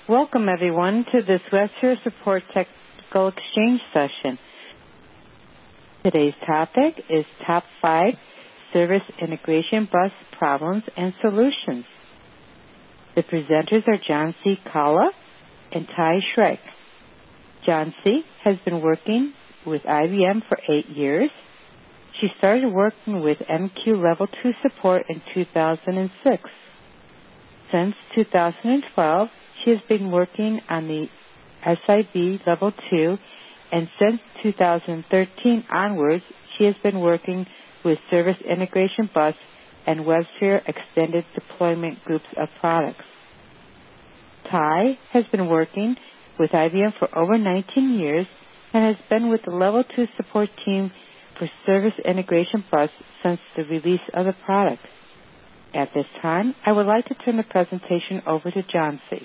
Welcome, everyone, to this WebSphere Support Technical Exchange session. Today's topic is Top 5 Service Integration Bus Problems and Solutions. The presenters are John C. Kalla and Ty Schreck. John C. has been working with IBM for 8 years. She started working with MQ Level 2 support in 2006. Since 2012, she has been working on the SIB Level 2, and since 2013 onwards, she has been working with Service Integration Bus and WebSphere Extended Deployment groups of products. Ty has been working with IBM for over 19 years and has been with the Level 2 support team for Service Integration Bus since the release of the product. At this time, I would like to turn the presentation over to John C.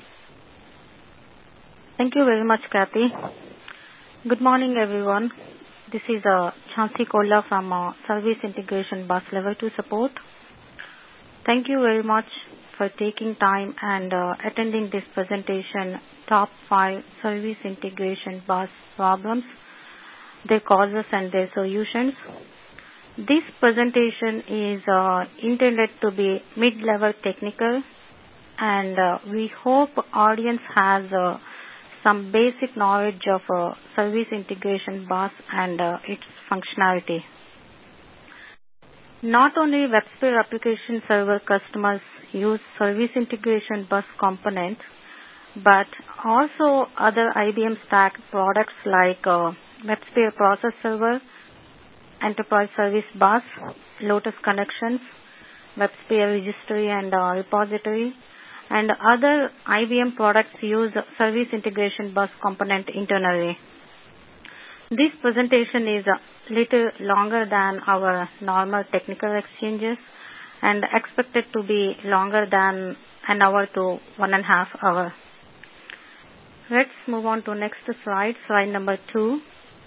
Thank you very much, Kathy. Good morning, everyone. This is John C. Kalla from Service Integration Bus Level 2 Support. Thank you very much for taking time and attending this presentation, Top 5 Service Integration Bus Problems, their causes and their solutions. This presentation is intended to be mid-level technical, and we hope audience has some basic knowledge of Service Integration Bus and its functionality. Not only WebSphere Application Server customers use Service Integration Bus component, but also other IBM Stack products like WebSphere Process Server, Enterprise Service Bus, Lotus Connections, WebSphere Registry and Repository, and other IBM products use Service Integration Bus component internally. This presentation is a little longer than our normal technical exchanges and expected to be longer than an hour to 1.5 hours. Let's move on to next slide, slide number 2.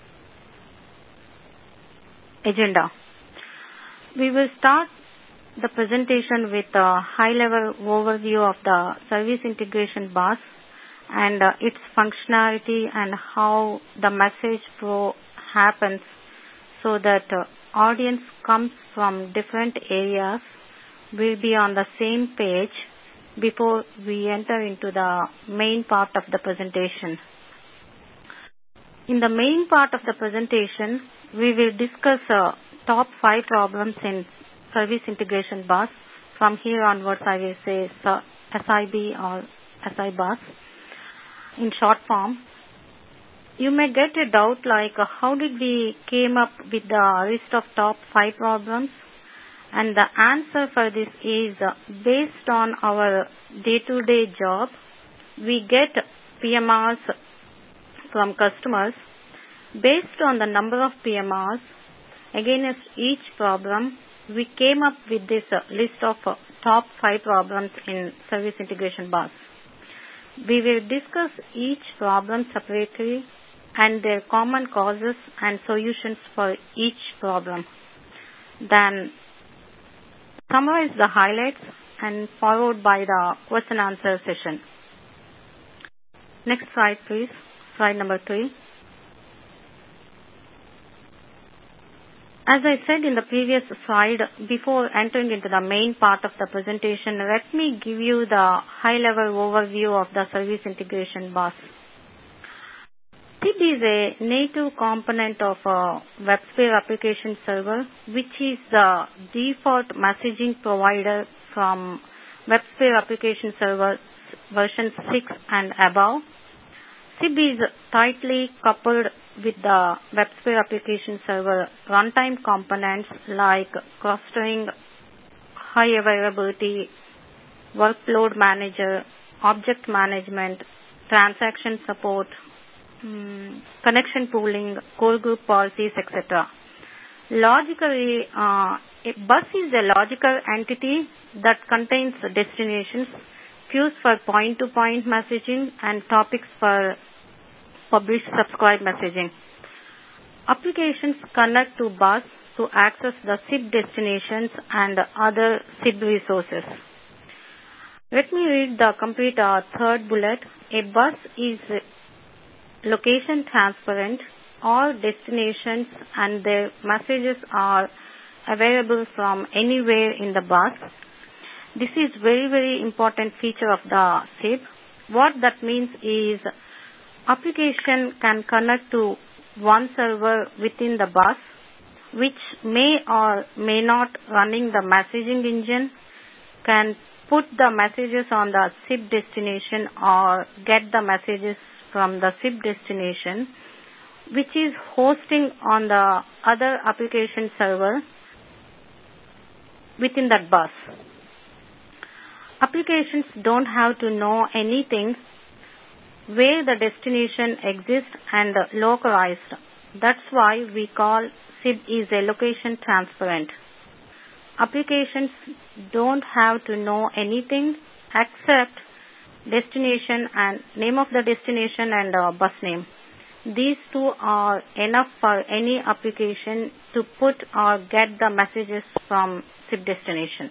Agenda. We will start the presentation with a high-level overview of the Service Integration Bus and its functionality and how the message flow happens so that audience comes from different areas will be on the same page before we enter into the main part of the presentation. In the main part of the presentation, we will discuss top 5 problems in Service Integration Bus. From here onwards, I will say SIB or SI Bus in short form. You may get a doubt like how did we came up with the list of top 5 problems? And the answer for this is based on our day-to-day job. We get PMRs from customers. Based on the number of PMRs against each problem, we came up with this list of top 5 problems in Service Integration Bus. We will discuss each problem separately and their common causes and solutions for each problem. Then summarize the highlights and followed by the question answer session. Next slide, please. Slide number 3. As I said in the previous slide, before entering into the main part of the presentation, let me give you the high-level overview of the Service Integration Bus. SIB is a native component of a WebSphere Application Server, which is the default messaging provider from WebSphere Application Server version 6 and above. SIB is tightly coupled with the WebSphere Application Server runtime components like clustering, high availability, workload manager, object management, transaction support, connection pooling, core group policies, etc. Logically, a bus is a logical entity that contains destinations, queues for point-to-point messaging, and topics for publish-subscribe messaging. Applications connect to bus to access the SIB destinations and other SIB resources. Let me read the complete third bullet. A bus is location transparent. All destinations and their messages are available from anywhere in the bus. This is very, very important feature of the SIP. What that means is application can connect to one server within the bus, which may or may not running the messaging engine, can put the messages on the SIP destination or get the messages from the SIP destination, which is hosting on the other application server within that bus. Applications don't have to know anything where the destination exists and localized. That's why we call SIP is a location transparent. Applications don't have to know anything except destination and name of the destination and bus name. These two are enough for any application to put or get the messages from SIP destination.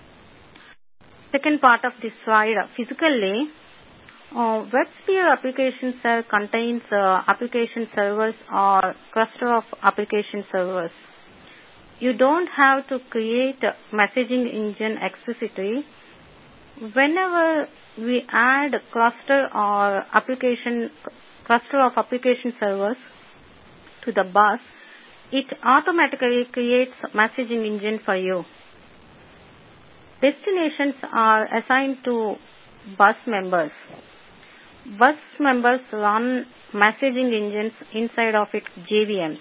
Second part of this slide, physically, WebSphere application cell contains application servers or cluster of application servers. You don't have to create a messaging engine explicitly. Whenever we add cluster of application servers to the bus, it automatically creates messaging engine for you. Destinations are assigned to bus members. Bus members run messaging engines inside of its JVMs.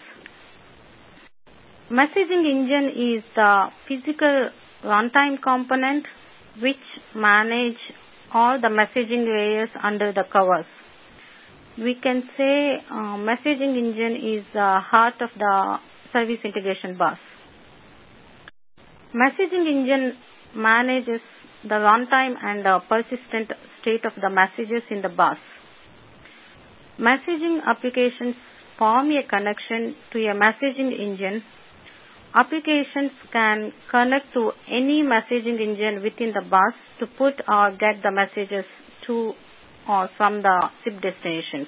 Messaging engine is the physical runtime component which manage all the messaging layers under the covers. We can say messaging engine is the heart of the service integration bus. Messaging engine manages the runtime and the persistent state of the messages in the bus. Messaging applications form a connection to a messaging engine. Applications can connect to any messaging engine within the bus to put or get the messages to or from the SIP destinations.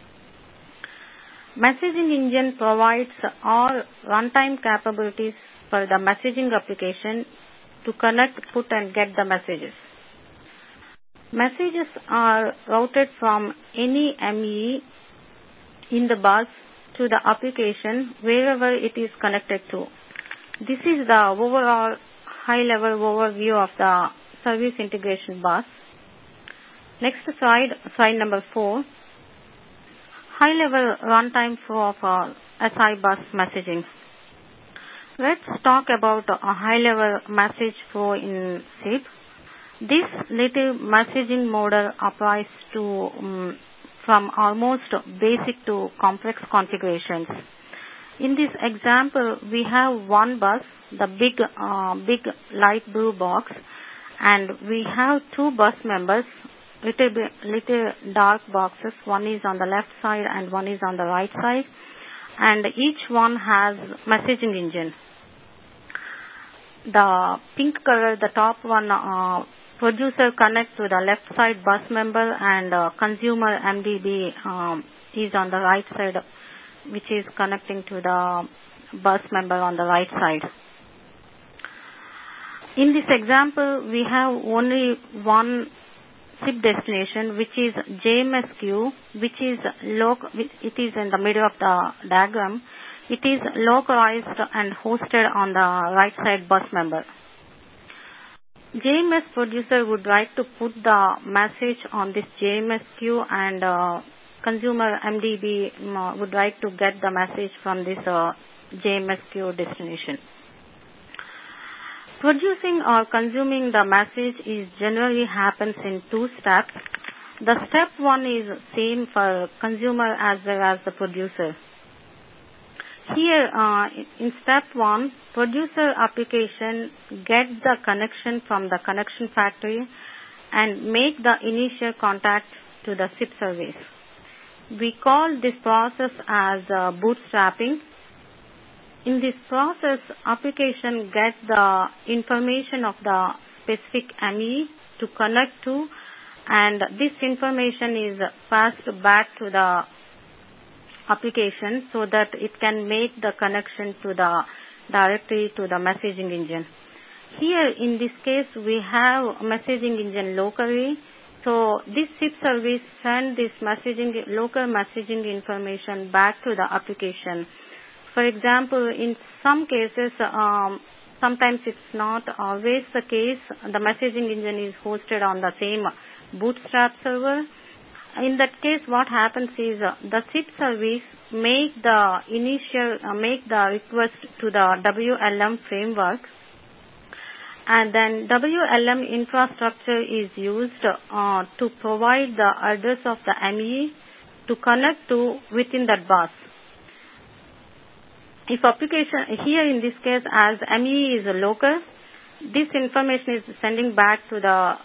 Messaging engine provides all runtime capabilities for the messaging application to connect, put and get the messages. Messages are routed from any ME in the bus to the application wherever it is connected to. This is the overall high-level overview of the service integration bus. Next slide number 4. High-level runtime flow of SI bus messaging. Let's talk about a high-level message flow in SIP. This little messaging model applies to from almost basic to complex configurations. In this example, we have one bus, the big light blue box, and we have two bus members, little dark boxes. One is on the left side and one is on the right side, and each one has messaging engine. The pink color, the top one, producer connects to the left side bus member, and consumer MDB is on the right side, which is connecting to the bus member on the right side. In this example, we have only one SIP destination, which is JMS queue, which is it is in the middle of the diagram. It is localized and hosted on the right side bus member. JMS producer would like to put the message on this JMS queue, and consumer MDB would like to get the message from this JMS queue destination. Producing or consuming the message is generally happens in two steps. The step one is same for consumer as well as the producer. Here, in step one, producer application gets the connection from the connection factory and make the initial contact to the SIP service. We call this process as bootstrapping. In this process, application gets the information of the specific ME to connect to and this information is passed back to the application so that it can make the connection to the directly to the messaging engine. Here in this case we have messaging engine locally, so this SIP service send this local messaging information back to the application. For example, in some cases, sometimes it's not always the case, the messaging engine is hosted on the same Bootstrap server. In that case, what happens is the SIP service make the request to the WLM framework, and then WLM infrastructure is used to provide the address of the ME to connect to within that bus. If application here in this case, as ME is a local, this information is sending back to the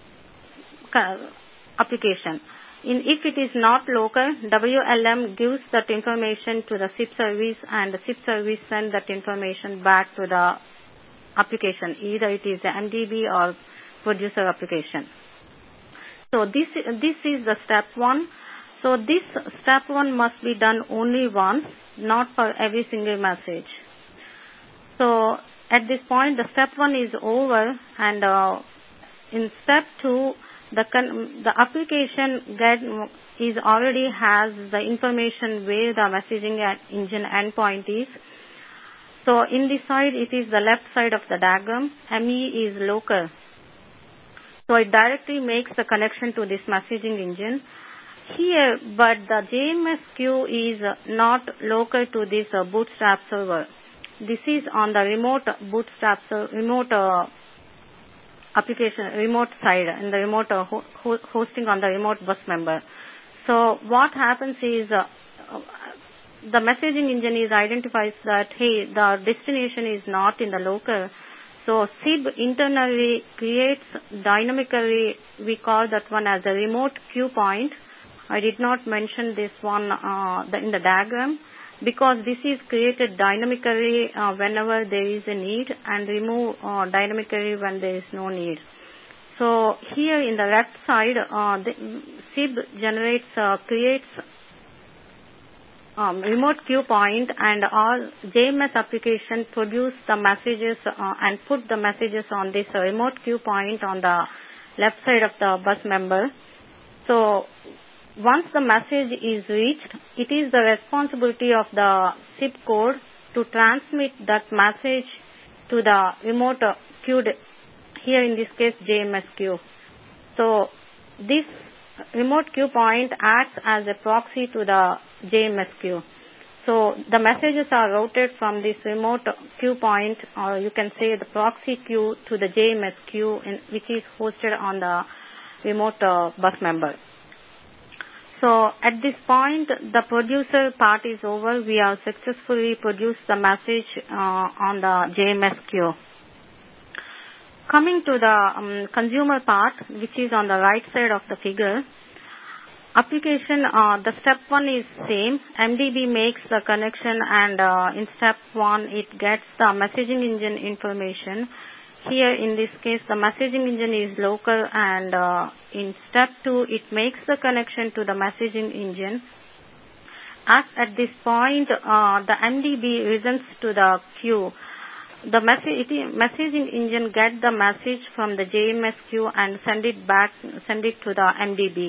application. If it is not local, WLM gives that information to the SIP service, and the SIP service sends that information back to the application. Either it is the MDB or producer application. So this is the step 1. So this step 1 must be done only once, not for every single message. So at this point, the step 1 is over, and in step 2, the application already has the information where the messaging engine endpoint is. So in this side, it is the left side of the diagram. ME is local. So it directly makes the connection to this messaging engine. Here, but the JMS queue is not local to this Bootstrap server. This is on the remote Bootstrap application, remote side, and the remote hosting on the remote bus member. So what happens is the messaging engine identifies that, hey, the destination is not in the local. So SIB internally creates dynamically, we call that one as a remote queue point. I did not mention this one in the diagram, because this is created dynamically whenever there is a need, and remove dynamically when there is no need. So here in the left side, the SIB creates remote queue point, and all JMS application produce the messages and put the messages on this remote queue point on the left side of the bus member. So once the message is reached, it is the responsibility of the SIP code to transmit that message to the remote queued, here in this case JMS queue. So this remote queue point acts as a proxy to the JMS queue. So the messages are routed from this remote queue point, or you can say the proxy queue, to the JMS queue, which is hosted on the remote bus member. So at this point, the producer part is over. We have successfully produced the message on the JMS queue. Coming to the consumer part, which is on the right side of the figure, application, the step 1 is same. MDB makes the connection, and in step 1, it gets the messaging engine information. Here in this case, the messaging engine is local, and in step 2, it makes the connection to the messaging engine. At this point, the MDB listens to the queue. The messaging engine gets the message from the JMS queue and send it to the MDB.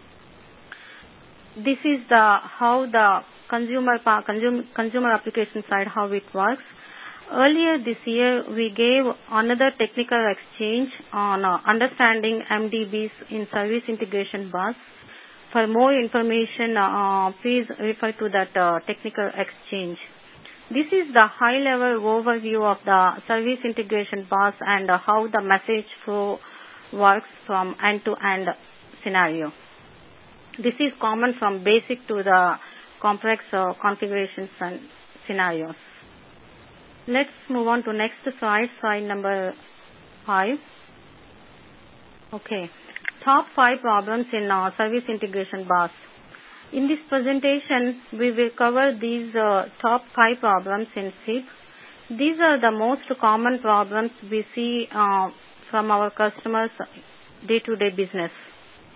This is how the consumer application side, how it works. Earlier this year, we gave another technical exchange on understanding MDBs in Service Integration Bus. For more information, please refer to that technical exchange. This is the high-level overview of the Service Integration Bus and how the message flow works from end-to-end scenario. This is common from basic to the complex configurations and scenarios. Let's move on to next slide number 5. Okay, top 5 problems in Service Integration Bus. In this presentation, we will cover these top 5 problems in SIP. These are the most common problems we see from our customers' day-to-day business.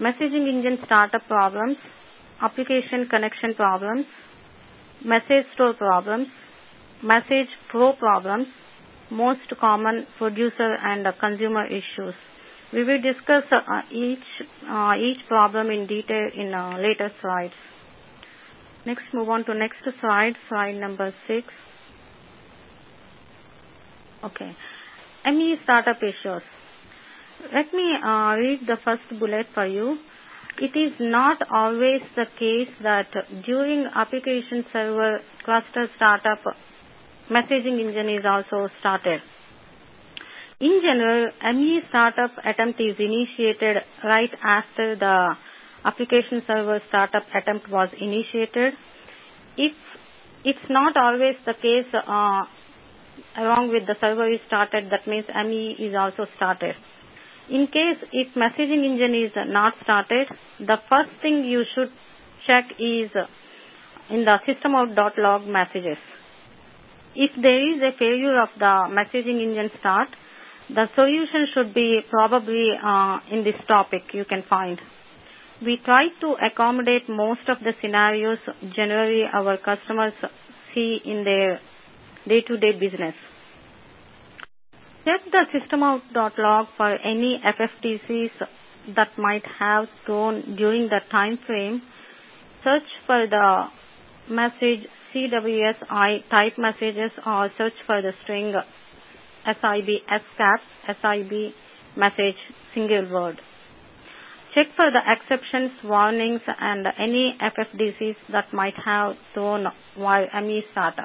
messaging engine startup problems, application connection problems, message store problems, message flow problems, most common producer and consumer issues. We will discuss each problem in detail in later slides. Next, move on to next slide, slide number 6. Okay, ME startup issues. Let me read the first bullet for you. It is not always the case that during application server cluster startup, messaging engine is also started. In general, ME startup attempt is initiated right after the application server startup attempt was initiated. If it's not always the case along with the server is started, that means ME is also started. In case if messaging engine is not started, the first thing you should check is in the systemout.log messages. If there is a failure of the messaging engine start, the solution should be probably in this topic you can find. We try to accommodate most of the scenarios generally our customers see in their day-to-day business. Check the systemout.log for any FFDCs that might have thrown during the time frame. Search for the message CWSI type messages or search for the string SIB SCAP SIB message single word. Check for the exceptions, warnings and any FFDCs that might have thrown while ME startup.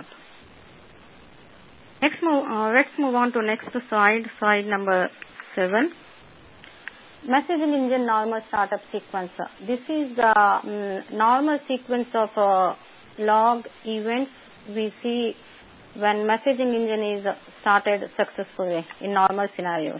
Let's move on to next slide, slide number 7. Messaging engine normal startup sequence. This is the normal sequence of log events we see when messaging engine is started successfully in normal scenarios.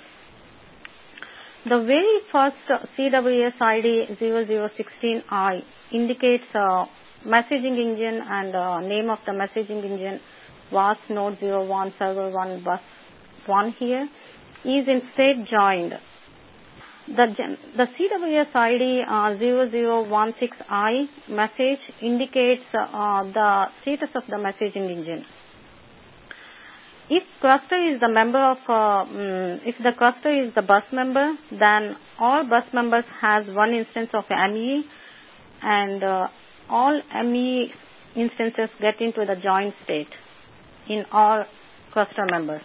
The very first CWS ID 0016I indicates messaging engine and name of the messaging engine was node 01 server 1 bus 1 here is in state joined. The CWS ID 0016I message indicates the status of the messaging engine. If cluster is the member of, if the cluster is the bus member, then all bus members has one instance of ME, and all ME instances get into the join state in all cluster members.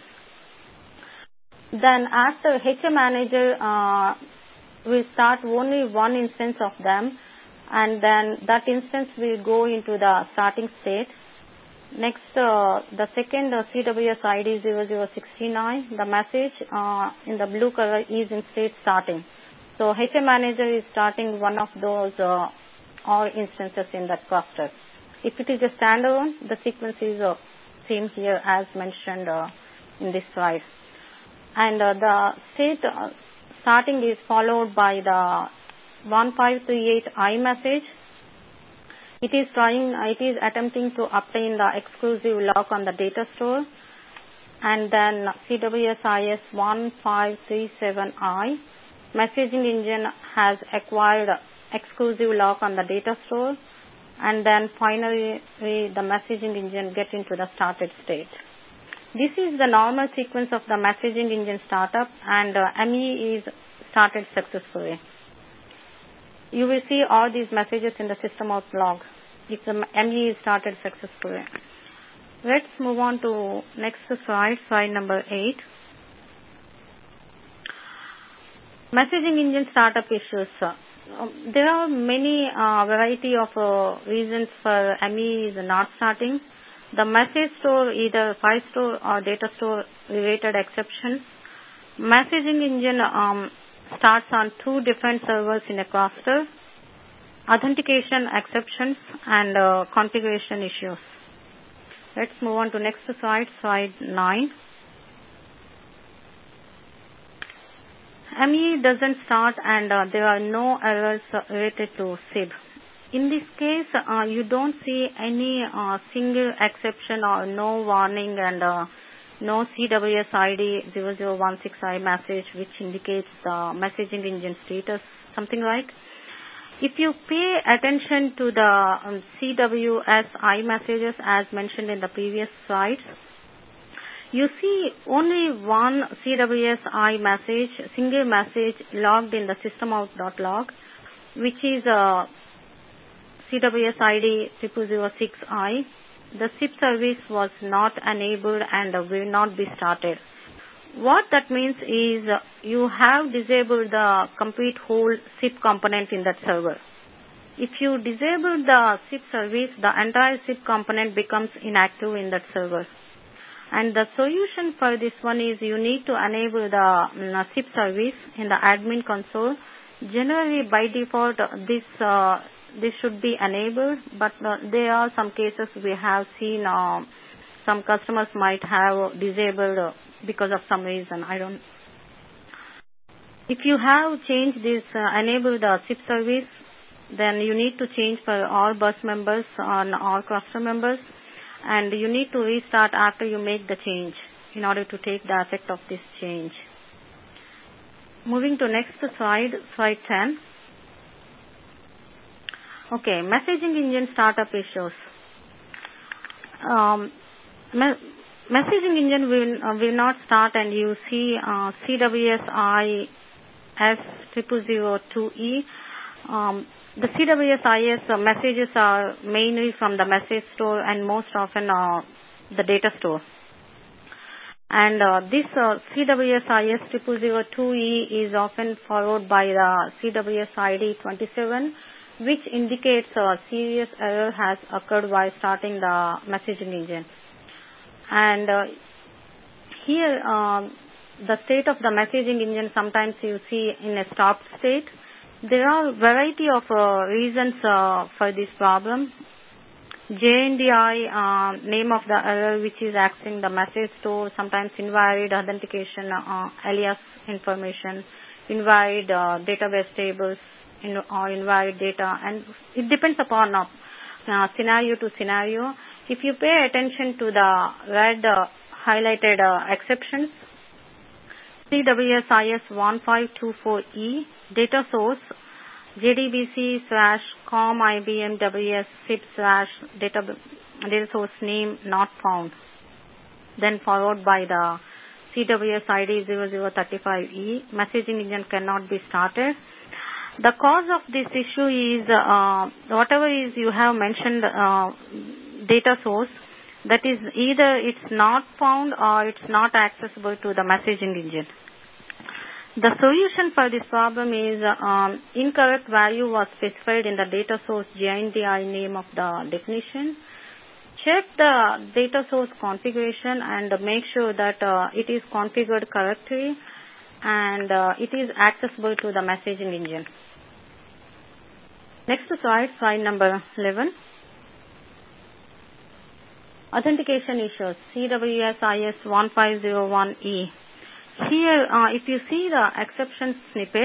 Then after HA manager will start only one instance of them, and then that instance will go into the starting state. Next, the second CWS ID 0069, the message in the blue color is in state starting. So HA manager is starting one of those all instances in that cluster. If it is a standalone, the sequence is same here as mentioned in this slide. And the state starting is followed by the 1538I message. It is attempting to obtain the exclusive lock on the data store, and then CWSIS 1537I messaging engine has acquired exclusive lock on the data store, and then finally the messaging engine get into the started state. This is the normal sequence of the messaging engine startup, and ME is started successfully. You will see all these messages in the systemout.log if the ME is started successfully. Let's move on to next slide, slide number 8. Messaging engine startup issues. There are many variety of reasons for ME is not starting. The message store, either file store or data store related exceptions. Messaging engine starts on 2 different servers in a cluster. Authentication exceptions and configuration issues. Let's move on to next slide, slide 9. ME doesn't start and there are no errors related to SIB. In this case, you don't see any single exception or no warning and no CWS ID 0016I message which indicates the messaging engine status, something like. If you pay attention to the CWSI messages as mentioned in the previous slides, you see only one CWSI message, single message logged in the systemout.log, which is CWS ID 0006I. The SIP service was not enabled and will not be started. What that means is you have disabled the complete whole SIP component in that server. If you disable the SIP service, the entire SIP component becomes inactive in that server. And the solution for this one is you need to enable the SIP service in the admin console. Generally, by default, this should be enabled, but there are some cases we have seen some customers might have disabled because of some reason. If you have changed this, enable the SIP service, then you need to change for all bus members and all cluster members, and you need to restart after you make the change in order to take the effect of this change. Moving to next slide 10. Okay, messaging engine startup issues. Messaging engine will not start, and you see CWSIS 0002E. The CWSIS messages are mainly from the message store and most often the data store. And this CWSIS 0002E is often followed by the CWS ID 27, which indicates a serious error has occurred while starting the messaging engine. And here, the state of the messaging engine sometimes you see in a stopped state. There are a variety of reasons for this problem. JNDI, name of the error which is accessing the message store, sometimes invalid authentication alias information, invalid database tables, or invalid data, and it depends upon scenario to scenario. If you pay attention to the red highlighted exceptions, CWSIS 1524E, data source, JDBC/com IBM WS SIP/data source name not found, then followed by the CWS ID 0035E, messaging engine cannot be started. The cause of this issue is whatever is you have mentioned data source, that is either it's not found or it's not accessible to the messaging engine. The solution for this problem is incorrect value was specified in the data source JNDI name of the definition. Check the data source configuration and make sure that it is configured correctly and it is accessible to the messaging engine. Next slide number 11. Authentication issues, CWSIS 1501E. Here, if you see the exception snippet,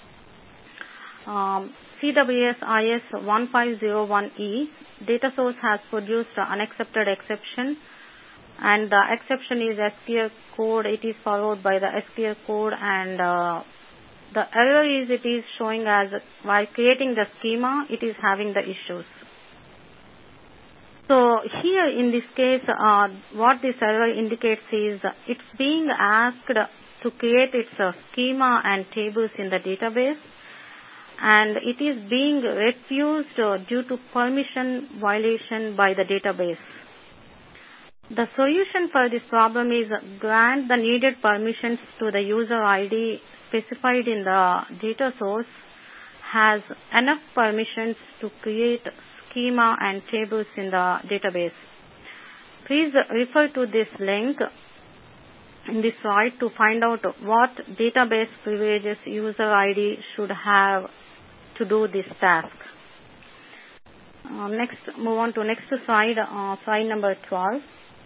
CWSIS 1501E, data source has produced an unaccepted exception, and the exception is SQL code. It is followed by the SQL code, and the error is it is showing as while creating the schema, it is having the issues. So here in this case, what this error indicates is it's being asked to create its schema and tables in the database, and it is being refused due to permission violation by the database. The solution for this problem is grant the needed permissions to the user ID specified in the data source has enough permissions to create schema and tables in the database. Please refer to this link in this slide to find out what database privileges user ID should have to do this task. Next, move on to next slide, slide number 12.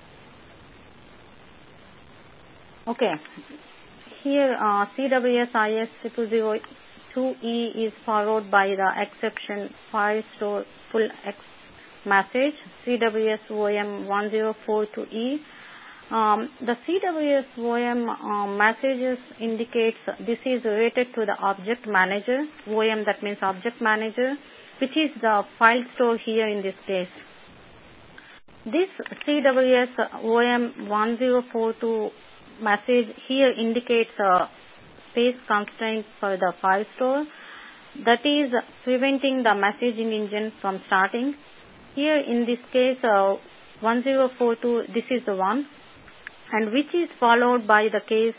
Okay, here CWSIS 0002E is followed by the exception file store full X message, CWSOM 1042E. The CWS OM messages indicates this is related to the object manager. OM, that means object manager, which is the file store here in this case. This CWS OM 1042 message here indicates a space constraint for the file store, that is preventing the messaging engine from starting. Here in this case 1042, this is the one, and which is followed by the case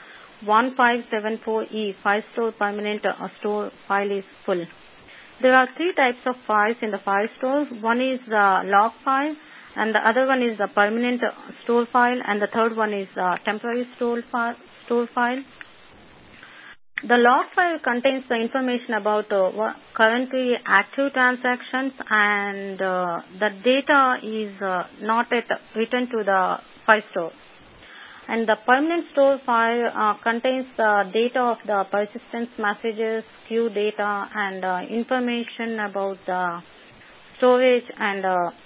1574E, file store permanent store file is full. There are three types of files in the file store. One is the log file, and the other one is the permanent store file, and the third one is temporary store file. The log file contains the information about currently active transactions, and the data is not yet written to the file store. And the permanent store file contains the data of the persistence messages, queue data, and information about the storage and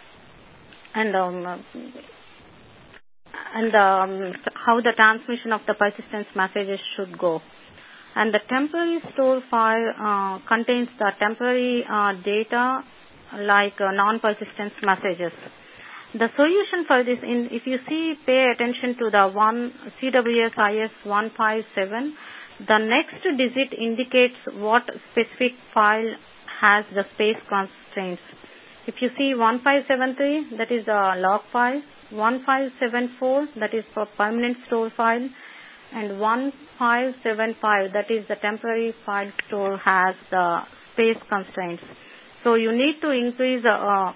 how the transmission of the persistence messages should go. And the temporary store file contains the temporary data like non-persistence messages. The solution for this, if you see, pay attention to the CWS IS 157, the next digit indicates what specific file has the space constraints. If you see 1573, that is the log file, 1574, that is for permanent store file, and 1575, that is the temporary file store, has the space constraints. So you need to increase the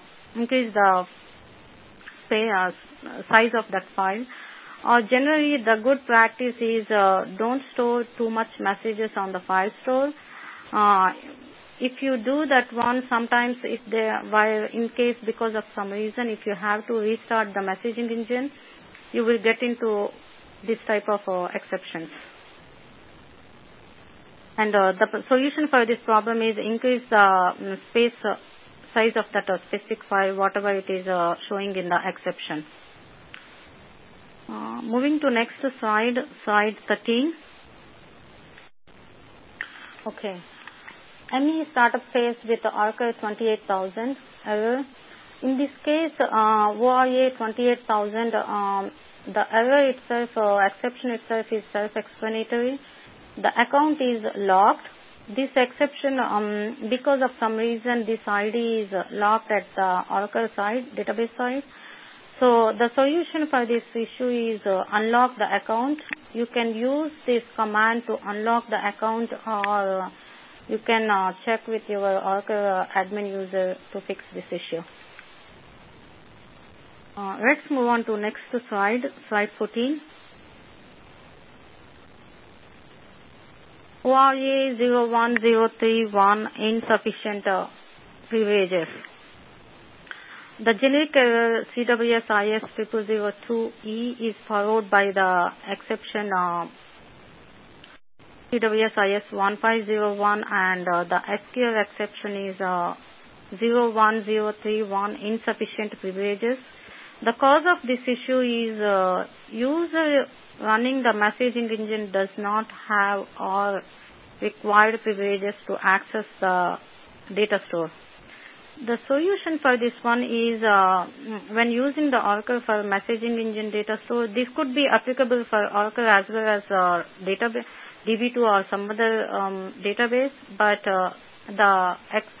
size of that file. Or generally, the good practice is don't store too much messages on the file store. If you do that one, sometimes in case because of some reason, if you have to restart the messaging engine, you will get into this type of exceptions. And the solution for this problem is increase the size of that specific file, whatever it is showing in the exception. Moving to next slide 13. Okay. ME startup phase with Oracle 28,000 error. In this case, ORA 28,000, the error itself, exception itself is self-explanatory. The account is locked. This exception, because of some reason, this ID is locked at the Oracle side, database side. So the solution for this issue is unlock the account. You can use this command to unlock the account, or you can check with your Oracle admin user to fix this issue. Let's move on to next slide 14. ORA 01031, insufficient privileges. The generic error CWS IS 0002E is followed by the exception CWS IS 1501, and the SQL exception is 01031, insufficient privileges. The cause of this issue is user running the messaging engine does not have all required privileges to access the data store. The solution for this one is when using the Oracle for messaging engine data store, this could be applicable for Oracle as well as database, DB2 or some other database, but the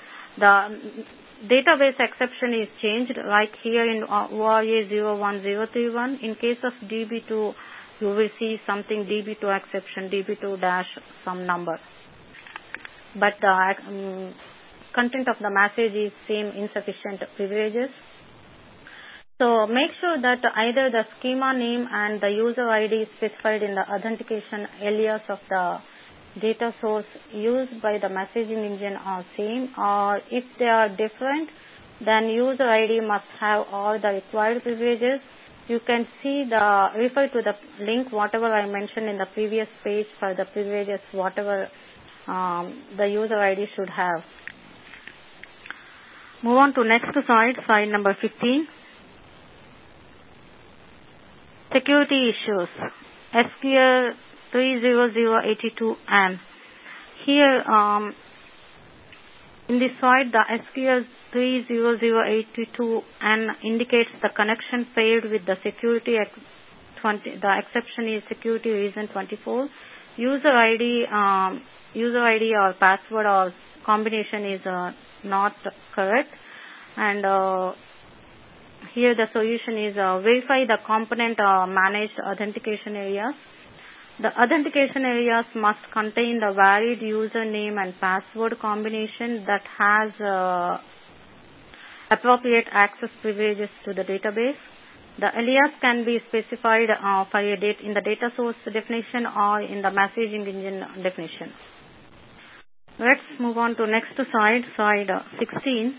database exception is changed, like here in ORA 01031. In case of DB2, you will see something DB2 exception, DB2 dash some number. But the content of the message is same, insufficient privileges. So make sure that either the schema name and the user ID specified in the authentication alias of the data source used by the messaging engine are same, or if they are different, then user ID must have all the required privileges. You can refer to the link, whatever I mentioned in the previous page for the privileges, whatever the user ID should have. Move on to next slide number 15. Security issues. SQL 30082N. Here, in this slide, the SQL 30082N indicates the connection failed with the security. The exception is security reason 24. User ID or password or combination is not correct, and here the solution is verify the component managed authentication areas. The authentication areas must contain the valid username and password combination that has appropriate access privileges to the database. The alias can be specified in the data source definition or in the messaging engine definition. Let's move on to next slide 16.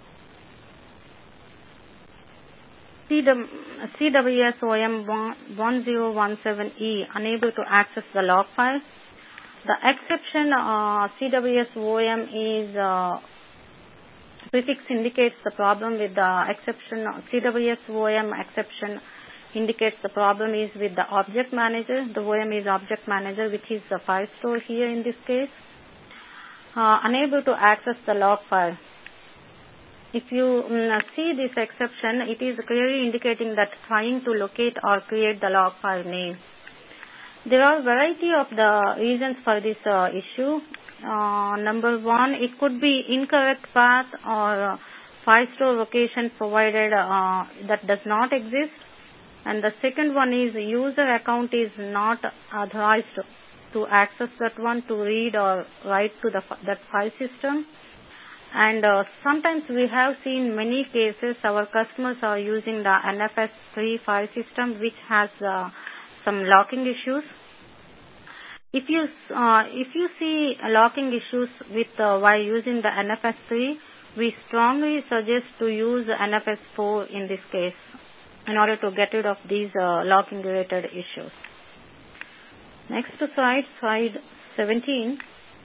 CWSOM1017E, unable to access the log file. The exception CWSOM is prefix indicates the problem with the exception. CWSOM exception indicates the problem is with the object manager. The OM is object manager, which is the file store here in this case. Unable to access the log file. If you see this exception, it is clearly indicating that trying to locate or create the log file name. There are a variety of the reasons for this issue. Number one, it could be incorrect path or file store location provided that does not exist. And the second one is user account is not authorized to access that one, to read or write to that file system. And sometimes we have seen many cases our customers are using the NFS3 file system, which has some locking issues. If you see locking issues with while using the NFS3, we strongly suggest to use NFS4 in this case in order to get rid of these locking related issues. Next slide 17.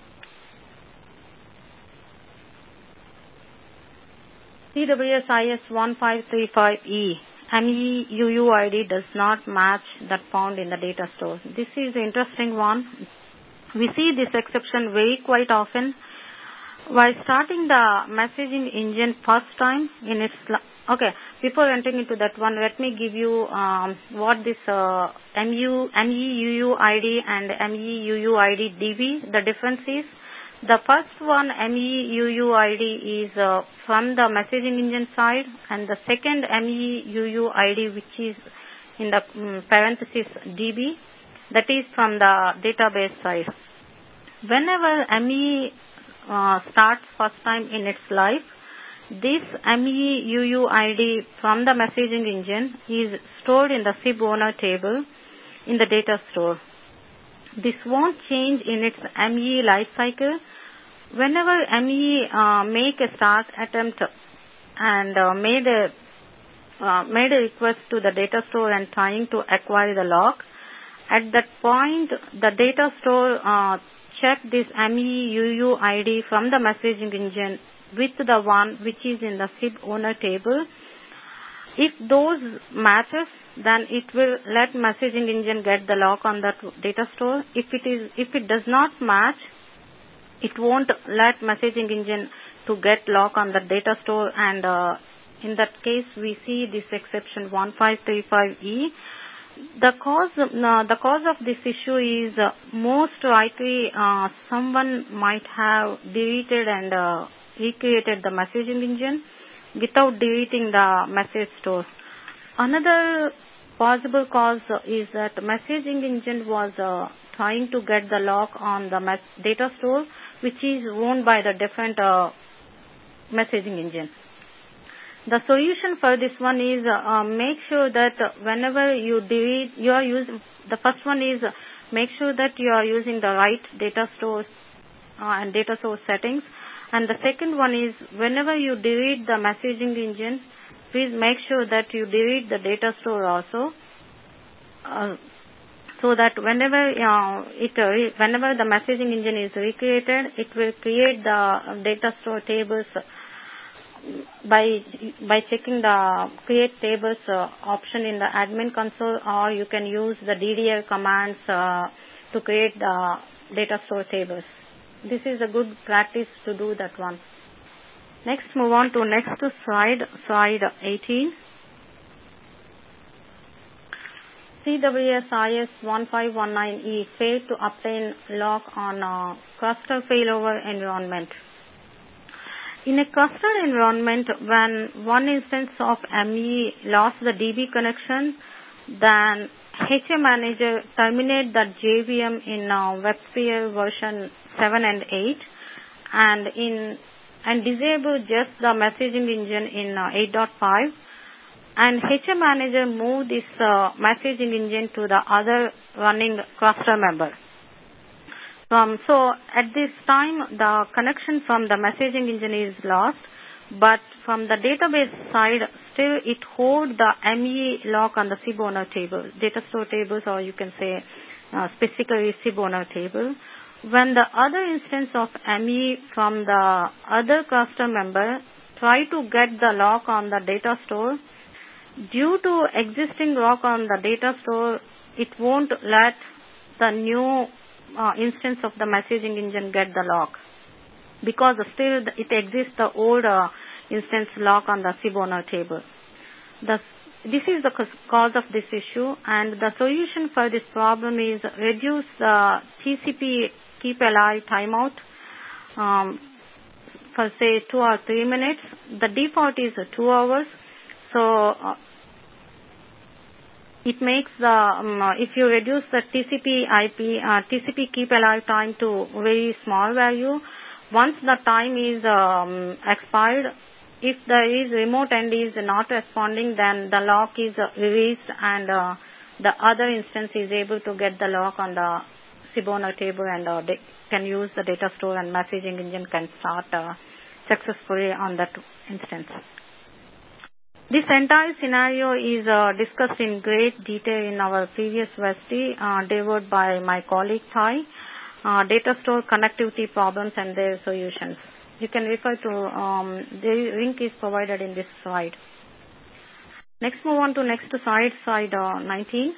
CWSIS 1535E, MEUUID does not match that found in the data store. This is an interesting one. We see this exception very quite often. While starting the messaging engine first time in its... before entering into that one, let me give you what this MEUUID and MEUUID DB, the difference is. The first one, MEUUID, is from the messaging engine side, and the second MEUUID, which is in the parenthesis DB, that is from the database side. Whenever ME starts first time in its life, this MEUUID from the messaging engine is stored in the SIB owner table in the data store. This won't change in its ME life cycle. Whenever ME make a start attempt and made a request to the data store and trying to acquire the log, at that point the data store check this MEUUID from the messaging engine with the one which is in the SIB owner table. If those matches, then it will let messaging engine get the lock on that data store. If it does not match, it won't let messaging engine to get lock on the data store, and in that case we see this exception 1535E. The cause of this issue is most likely someone might have deleted and recreated the messaging engine without deleting the message store. Another possible cause is that messaging engine was trying to get the lock on the data store, which is owned by the different messaging engine. The solution for this one is make sure that whenever you delete, the first one is make sure that you are using the right data stores and data source settings. And the second one is whenever you delete the messaging engine, please make sure that you delete the data store also, so that whenever the messaging engine is recreated, it will create the data store tables by checking the create tables option in the admin console, or you can use the DDL commands to create the data store tables. This is a good practice to do that one. Next, move on to next slide 18. CWS IS 1519E failed to obtain lock on a cluster failover environment. In a cluster environment, when one instance of ME lost the DB connection, then HA Manager terminate the JVM in WebSphere version 7 and 8 and disable just the messaging engine in 8.5. And HA Manager move this messaging engine to the other running cluster member. So at this time, the connection from the messaging engine is lost, but from the database side, still it holds the ME lock on the SIB owner table, data store tables, or you can say specifically SIB owner table. When the other instance of ME from the other cluster member try to get the lock on the data store, due to existing lock on the data store, it won't let the new instance of the messaging engine get the lock, because still it exists the old instance lock on the SIB owner table. This is the cause of this issue, and the solution for this problem is reduce the TCP keep alive timeout for say 2 or 3 minutes. The default is 2 hours. So it makes the if you reduce the TCP keep alive time to very small value, once the time is expired, if there is remote end is not responding, then the lock is released and the other instance is able to get the lock on the SIB owner table, and they can use the data store, and messaging engine can start successfully on that instance. This entire scenario is discussed in great detail in our previous VST delivered by my colleague Thai, data store connectivity problems and their solutions. You can refer to the link is provided in this slide. Next, move on to next slide 19.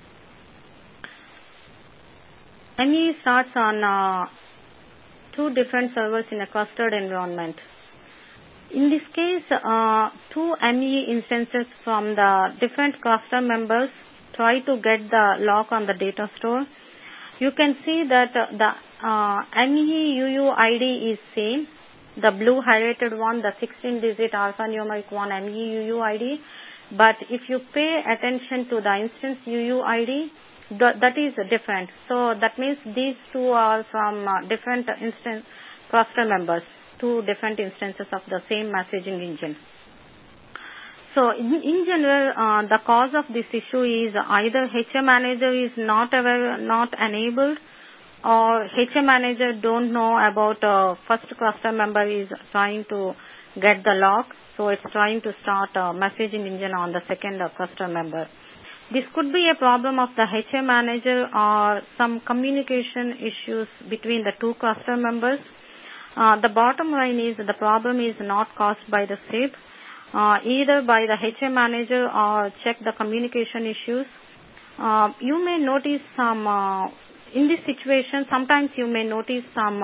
ME starts on 2 different servers in a clustered environment. In this case, 2 ME instances from the different cluster members try to get the lock on the data store. You can see that the ME UUID is same, the blue highlighted one, the 16-digit alphanumeric one, ME UUID. But if you pay attention to the instance UUID, that is different. So that means these 2 are from different instance cluster members, 2 different instances of the same messaging engine. So in general, the cause of this issue is either HA Manager is not enabled, or HA Manager don't know about first cluster member is trying to get the lock, so it's trying to start a messaging engine on the second cluster member. This could be a problem of the HA Manager or some communication issues between the 2 cluster members. The bottom line is the problem is not caused by the SIB, either by the HA Manager or check the communication issues. You may notice some, in this situation, sometimes you may notice some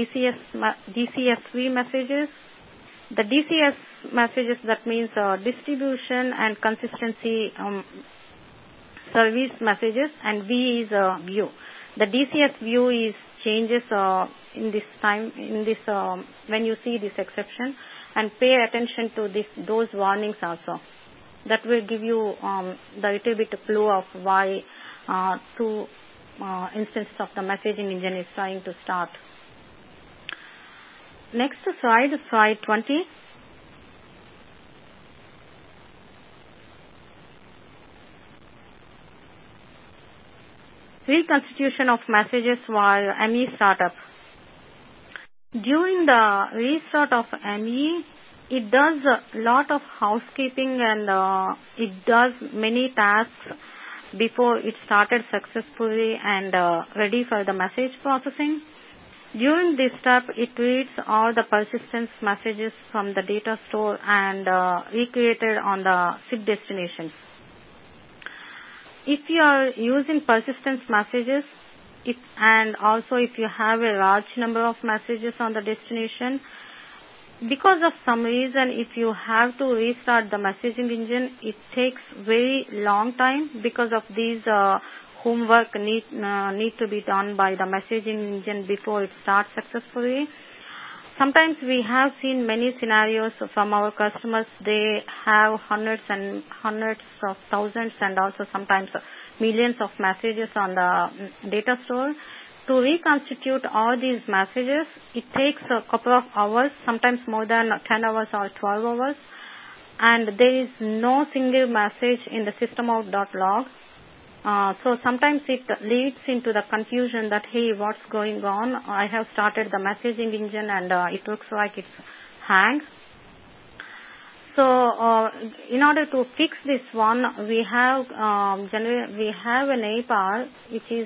DCSV messages. The DCS messages, that means distribution and consistency service messages, and V is view. The DCS view is changes in this time, in this when you see this exception, and pay attention to those warnings also. That will give you the little bit clue of why 2 instances of the messaging engine is trying to start. Next slide 20. Reconstitution of messages while ME startup. During the restart of ME, it does a lot of housekeeping, and it does many tasks before it started successfully and ready for the message processing. During this step, it reads all the persistence messages from the data store and recreated on the SIP destinations. If you are using persistence messages, and also if you have a large number of messages on the destination, because of some reason, if you have to restart the messaging engine, it takes very long time because of these homework need to be done by the messaging engine before it starts successfully. Sometimes we have seen many scenarios from our customers. They have hundreds of thousands and also sometimes millions of messages on the data store. To reconstitute all these messages, it takes a couple of hours, sometimes more than 10 hours or 12 hours, and there is no single message in the systemout.log. So sometimes it leads into the confusion that, hey, what's going on? I have started the messaging engine and it looks like it's hanged. So in order to fix this one, we have an APR which is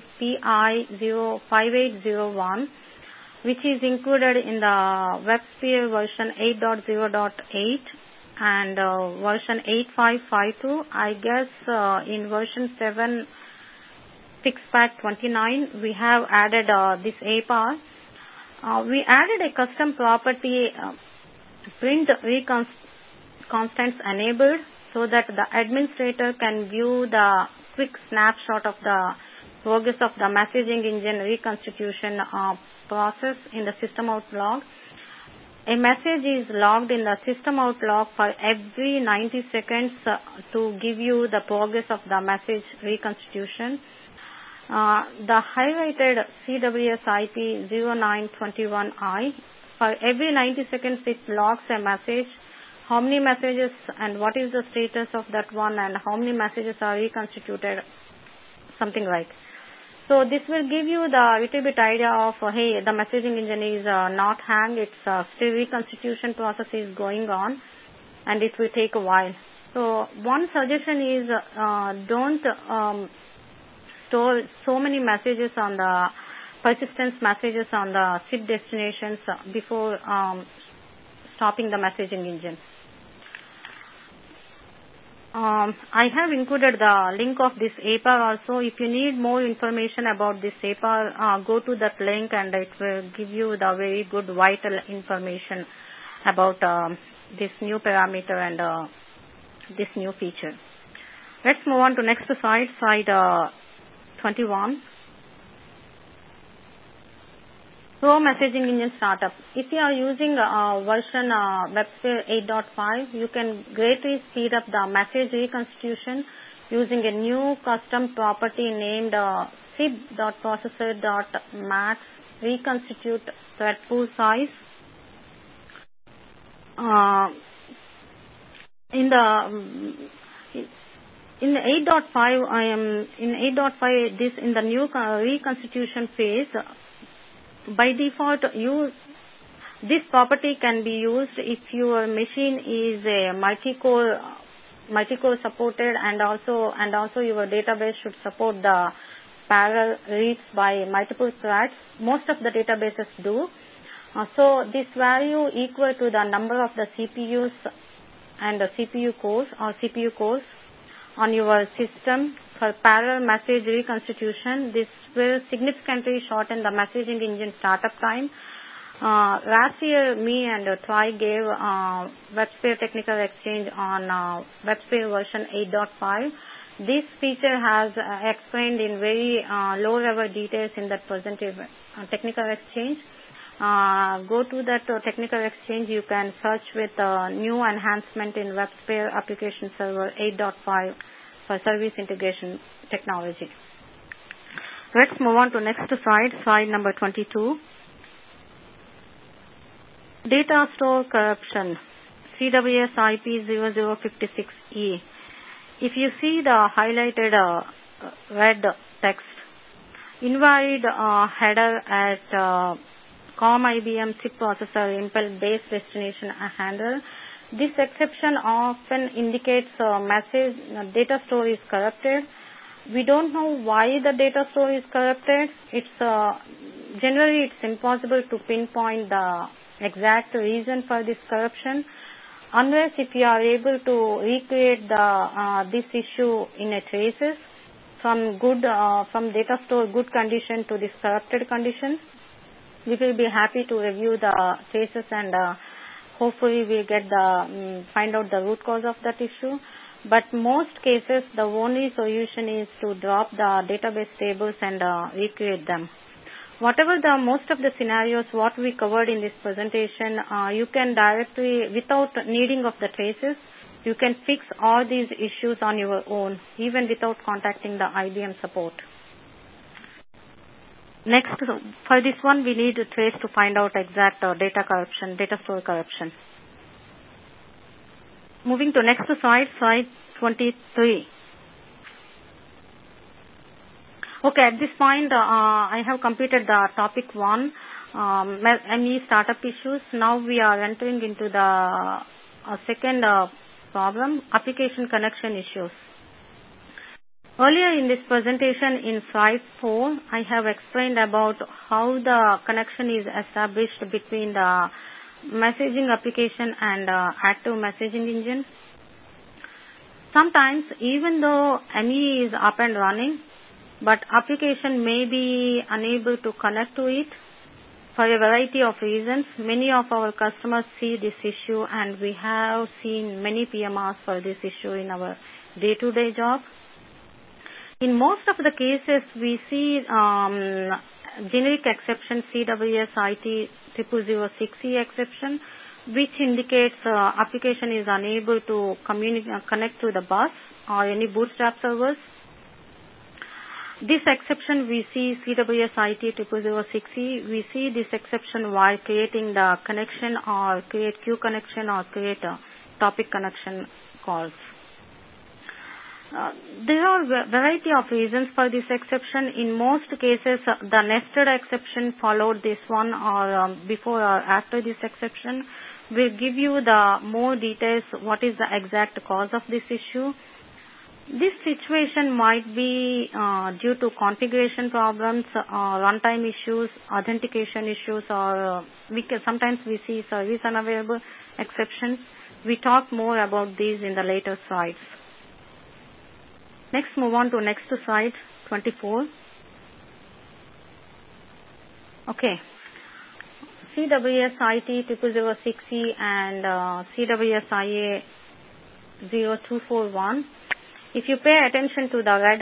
PI05801, which is included in the WebSphere version 8.0.8 and version 8552. I guess in version 7 Fixpack 29 we have added this APR. We added a custom property print constants enabled so that the administrator can view the quick snapshot of the progress of the messaging engine reconstitution process in the systemout log. A message is logged in the systemout log for every 90 seconds to give you the progress of the message reconstitution. The highlighted CWS IP 0921I, for every 90 seconds it logs a message, how many messages and what is the status of that one and how many messages are reconstituted, something like. So this will give you the little bit idea of, hey, the messaging engine is not hang, its still reconstitution process is going on and it will take a while. So one suggestion is don't store so many messages on the persistence messages on the SIP destinations before stopping the messaging engine. I have included the link of this APR also. If you need more information about this APR, go to that link and it will give you the very good vital information about this new parameter and this new feature. Let's move on to next slide, slide 21. Pro messaging engine startup. If you are using version WebSphere 8.5, you can greatly speed up the message reconstitution using a new custom property named sib.processor.max reconstitute thread pool size. In the 8.5, I am in 8.5. This in the new reconstitution phase. By default, this property can be used if your machine is a multi-core supported, and also your database should support the parallel reads by multiple threads. Most of the databases do. So this value equal to the number of the CPUs and the CPU cores on your system for parallel message reconstitution. This will significantly shorten the messaging engine startup time. Last year, me and Troy gave WebSphere Technical Exchange on WebSphere version 8.5. This feature has explained in very low-level details in that presented Technical Exchange. Go to that Technical Exchange. You can search with new enhancement in WebSphere Application Server 8.5 for service integration technology. Let's move on to next slide, slide number 22. Data store corruption, CWS IP 0056E. If you see the highlighted red text, invalid header at COM IBM SIP processor impel base destination handle. This exception often indicates message data store is corrupted. We don't know why the data store is corrupted. Generally it's impossible to pinpoint the exact reason for this corruption, unless if you are able to recreate this issue in a traces from data store good condition to this corrupted condition. We will be happy to review the traces and hopefully we'll find out the root cause of that issue. But most cases, the only solution is to drop the database tables and recreate them. Whatever most of the scenarios what we covered in this presentation, you can directly, without needing of the traces, you can fix all these issues on your own, even without contacting the IBM support. Next, for this one, we need a trace to find out exact data store corruption. Moving to next slide 23. Okay, at this point, I have completed the topic 1, ME startup issues. Now we are entering into the second problem, application connection issues. Earlier in this presentation in slide 4, I have explained about how the connection is established between the messaging application and active messaging engine. Sometimes, even though ME is up and running, but application may be unable to connect to it for a variety of reasons. Many of our customers see this issue, and we have seen many PMRs for this issue in our day-to-day job. In most of the cases, we see generic exception CWS IT 0006E exception, which indicates application is unable to connect to the bus or any bootstrap servers. This exception we see CWS IT 0006E, we see this exception while creating the connection or create queue connection or create a topic connection calls. There are a variety of reasons for this exception. In most cases, the nested exception followed this one or before or after this exception. We'll give you the more details what is the exact cause of this issue. This situation might be due to configuration problems, runtime issues, authentication issues, or sometimes we see service unavailable exceptions. We talk more about these in the later slides. Next, move on to next slide, 24. Okay. CWS IT 0006E and CWS IA 0241. If you pay attention to the red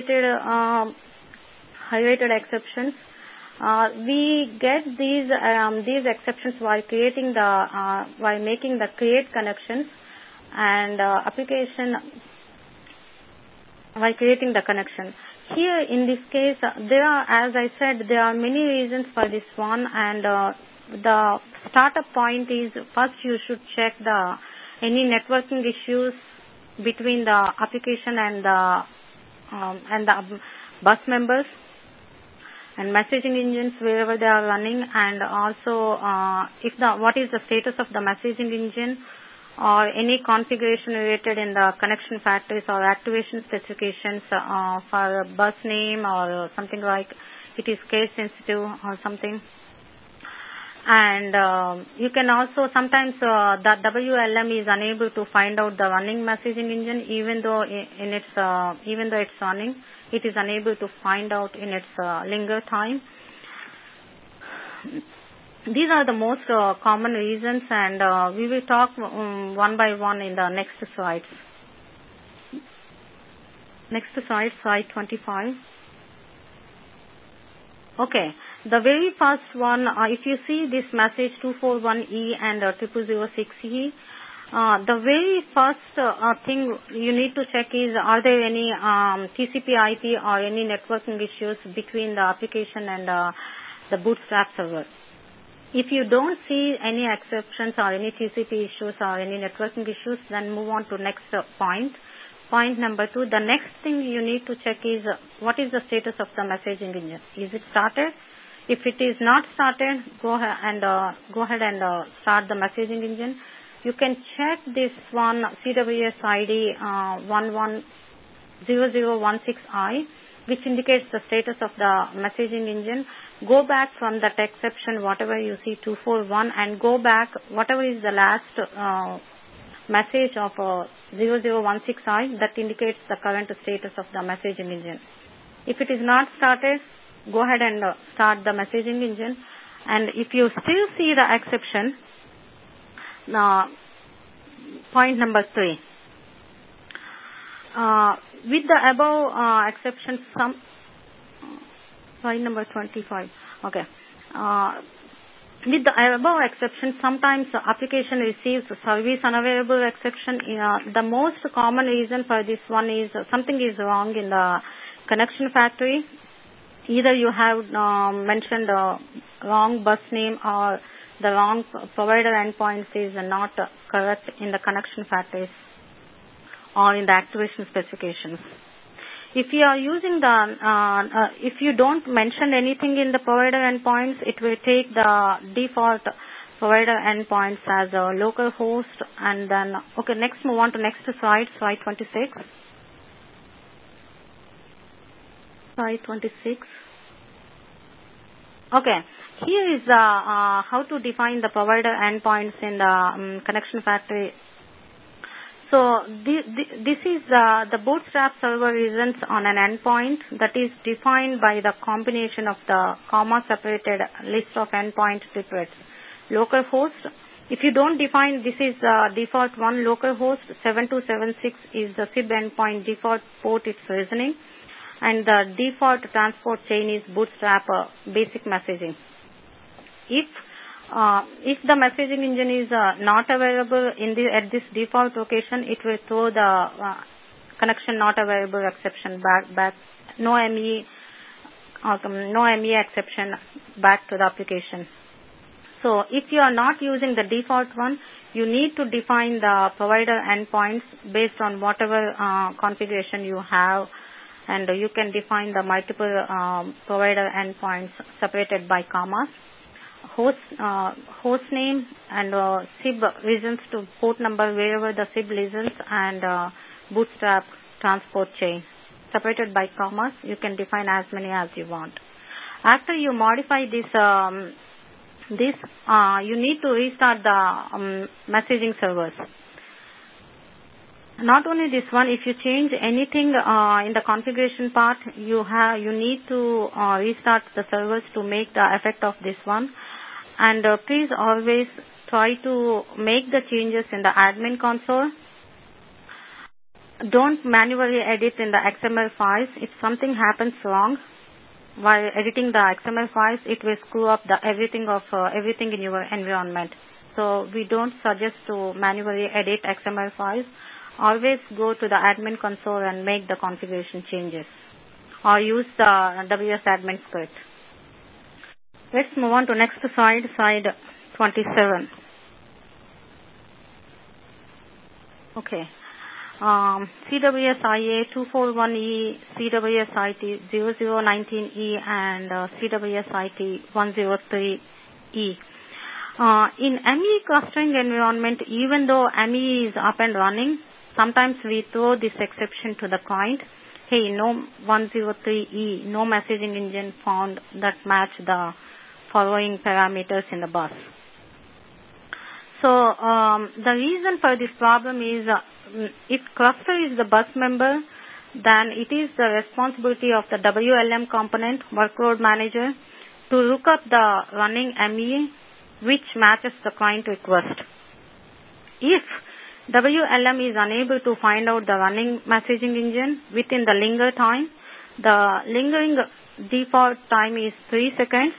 highlighted exceptions, we get these exceptions while making the create connections and application while creating the connection. Here in this case, as I said, there are many reasons for this one, and the startup point is first you should check any networking issues between the application and the bus members and messaging engines wherever they are running, and also what is the status of the messaging engine or any configuration related in the connection factors or activation specifications for bus name or something like it is case sensitive or something. And you can also sometimes the WLM is unable to find out the running messaging engine even though it's running, it is unable to find out in its linger time. These are the most common reasons, and we will talk one by one in the next slides. Next slide, slide 25. Okay, the very first one, if you see this message 241E and 0006E, the very first thing you need to check is are there any TCP/IP or any networking issues between the application and the bootstrap server. If you don't see any exceptions or any TCP issues or any networking issues, then move on to next point. Point number 2, the next thing you need to check is what is the status of the messaging engine. Is it started? If it is not started, go ahead and start the messaging engine. You can check this one CWS ID 0016I, which indicates the status of the messaging engine. Go back from that exception, whatever you see 241, and go back whatever is the last message of 0016I that indicates the current status of the messaging engine. If it is not started, go ahead and start the messaging engine. And if you still see the exception, point number 3. With the above exception, point number 25. Okay. With the above exception, sometimes the application receives service unavailable exception. The most common reason for this one is something is wrong in the connection factory. Either you have mentioned the wrong bus name or the wrong provider endpoints is not correct in the connection factories or in the activation specifications. If you are using if you don't mention anything in the provider endpoints, it will take the default provider endpoints as a local host. And then, okay, next move on to next slide, slide 26. Slide 26. Okay, here is how to define the provider endpoints in the connection factory. So this is the Bootstrap server reasons on an endpoint that is defined by the combination of the comma-separated list of endpoint secrets. Localhost, if you don't define, this is the default one. Localhost 7276 is the SIB endpoint default port it's reasoning, and the default transport chain is Bootstrap basic messaging. If the messaging engine is not available at this default location, it will throw the connection not available exception back. No ME exception back to the application. So if you are not using the default one, you need to define the provider endpoints based on whatever configuration you have, and you can define the multiple provider endpoints separated by commas. Host name and SIB reasons to port number wherever the SIB listens, and Bootstrap transport chain separated by commas. You can define as many as you want. After you modify this, you need to restart the messaging servers. Not only this one, if you change anything in the configuration part, you need to restart the servers to make the effect of this one. And please always try to make the changes in the admin console. Don't manually edit in the XML files. If something happens wrong while editing the XML files, it will screw up everything in your environment. So we don't suggest to manually edit XML files. Always go to the admin console and make the configuration changes, or use the WS admin script. Let's move on to next slide, slide 27. Okay. CWSIA 241E, CWSIT 0019E, and CWSIT 103E. In ME clustering environment, even though ME is up and running, sometimes we throw this exception to the client. Hey, no 103E, no messaging engine found that match the following parameters in the bus. So the reason for this problem is if cluster is the bus member, then it is the responsibility of the WLM component, workload manager, to look up the running ME which matches the client request. If WLM is unable to find out the running messaging engine within the linger time, the lingering default time is 3 seconds.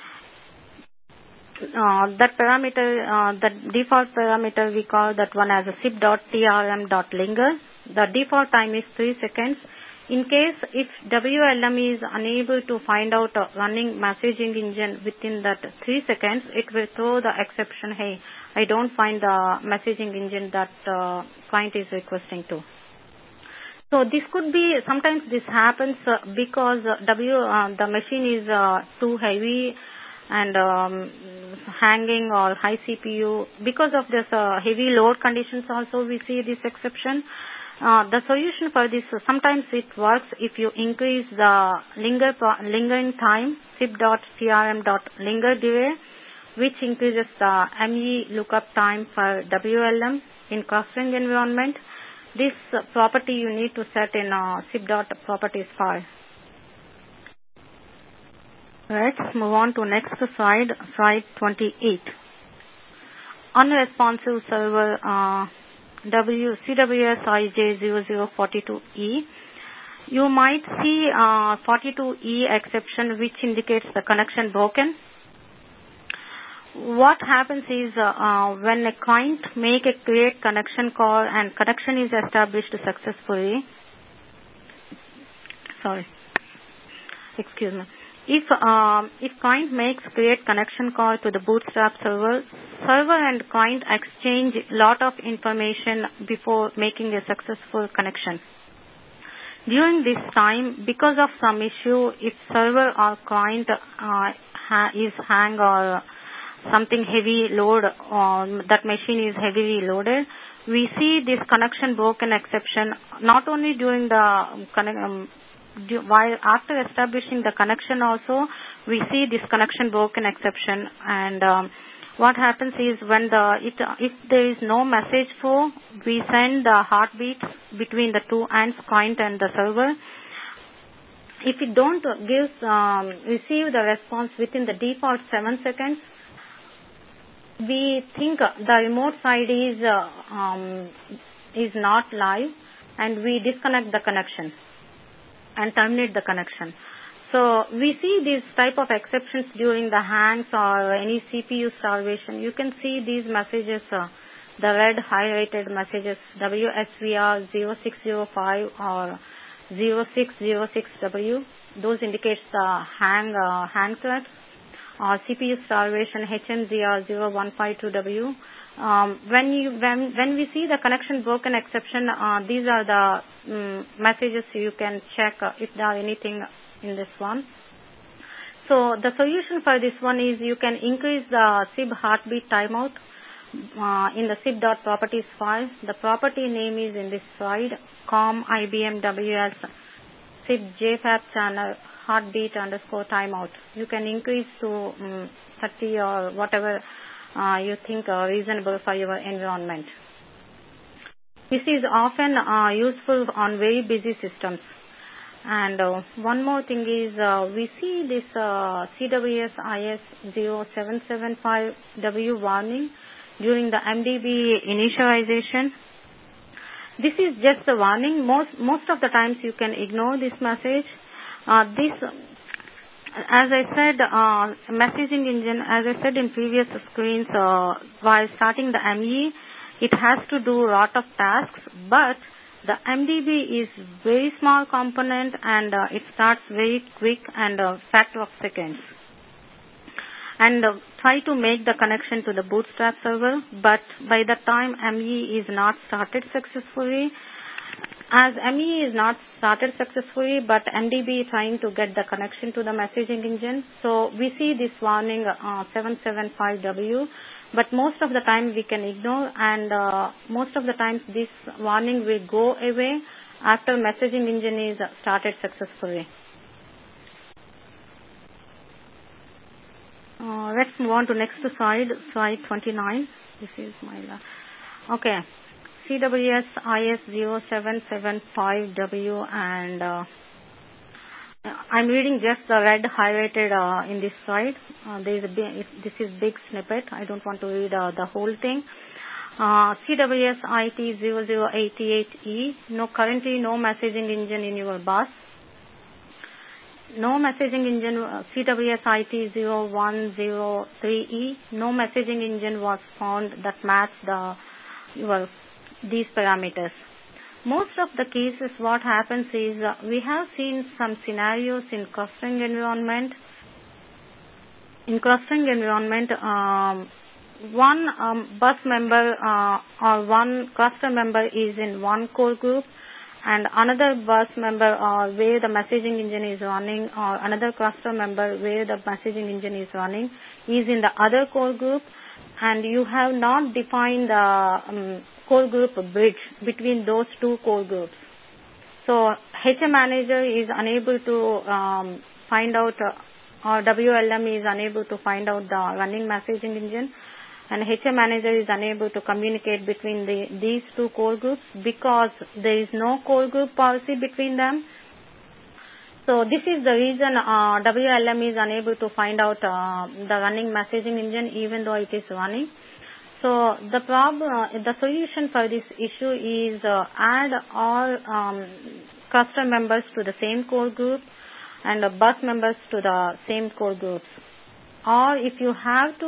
That parameter, the default parameter, we call that one as a sib.trm.linger. The default time is 3 seconds. In case if WLM is unable to find out a running messaging engine within that 3 seconds, it will throw the exception, hey, I don't find the messaging engine that client is requesting to. So this could be, sometimes this happens because the machine is too heavy and hanging or high CPU. Because of this heavy load conditions also we see this exception. The solution for this, sometimes it works if you increase the lingering time, sip.crm.linger delay, which increases the ME lookup time for WLM in clustering environment. This property you need to set in sip.properties file. Let's move on to next slide, slide 28. Unresponsive server CWS IJ0042E. You might see 42E exception, which indicates the connection broken. What happens is when a client make a create connection call and connection is established successfully. If client makes create connection call to the Bootstrap server and client exchange lot of information before making a successful connection. During this time, because of some issue, if server or client is hang or something heavy load, that machine is heavily loaded, we see this connection broken exception not only during the while after establishing the connection also, we see this connection broken exception. And what happens is when if there is no message flow, we send the heartbeats between the two ends, client and the server. If it don't receive the response within the default 7 seconds, we think the remote side is not live, and we disconnect the connection and terminate the connection. So we see these type of exceptions during the hangs or any CPU starvation. You can see these messages, the red highlighted messages, WSVR 0605 or 0606W. Those indicates the hang threat. CPU starvation HNZR 0152W. When we see the connection broken exception, these are the messages you can check if there are anything in this one. So the solution for this one is you can increase the SIB heartbeat timeout in the SIB.properties file. The property name is in this slide, com IBM WS SIB JFAP channel heartbeat underscore timeout. You can increase to 30 or whatever you think reasonable for your environment. This is often useful on very busy systems. And one more thing is we see this CWS IS0775W warning during the MDB initialization. This is just a warning. Most of the times you can ignore this message. As I said, messaging engine, as I said in previous screens, while starting the ME, it has to do a lot of tasks, but the MDB is very small component and it starts very quick and a factor of seconds. And try to make the connection to the Bootstrap server, but by the time ME is not started successfully, as ME is not started successfully, but MDB is trying to get the connection to the messaging engine. So we see this warning 775W, but most of the time we can ignore, and most of the times this warning will go away after messaging engine is started successfully. Let's move on to next slide, slide 29. This is my last. Okay. CWS IS0775W, and I'm reading just the red highlighted in this slide. This is big snippet. I don't want to read the whole thing. CWS IT0088E. Currently no messaging engine in your bus. No messaging engine. CWS IT0103E. No messaging engine was found that matched these parameters. Most of the cases, what happens is we have seen some scenarios in clustering environment. In clustering environment, one bus member or one cluster member is in one core group, and another bus member where the messaging engine is running, or another cluster member where the messaging engine is running is in the other core group, and you have not defined the core group bridge between those two core groups. So HM Manager is unable to find out, or WLM is unable to find out the running messaging engine, and HM Manager is unable to communicate between these two core groups because there is no core group policy between them. So this is the reason WLM is unable to find out the running messaging engine even though it is running. So the solution for this issue is add all cluster members to the same core group and bus members to the same core groups. Or if you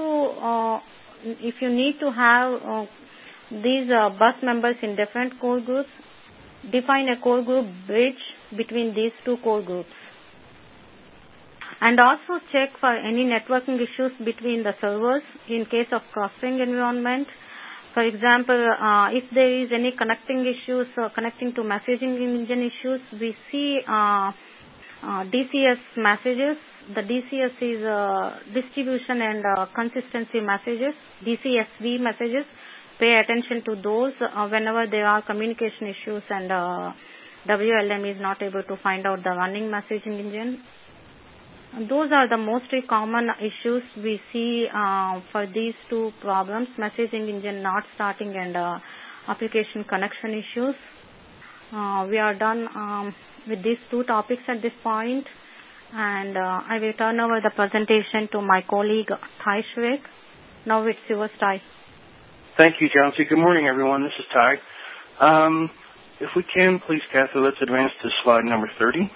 need to have these bus members in different core groups, define a core group bridge between these two core groups. And also check for any networking issues between the servers in case of clustering environment. For example, if there is any connecting issues or connecting to messaging engine issues, we see DCS messages. The DCS is distribution and consistency messages, DCSV messages. Pay attention to those whenever there are communication issues and WLM is not able to find out the running messaging engine. Those are the mostly common issues we see for these two problems, messaging engine not starting and application connection issues. We are done with these two topics at this point, and I will turn over the presentation to my colleague Ty Schwick. Now it's yours, Ty. Thank you, Johnsy. Good morning, everyone. This is Ty. If we can, please, Kathy, let's advance to slide number 30.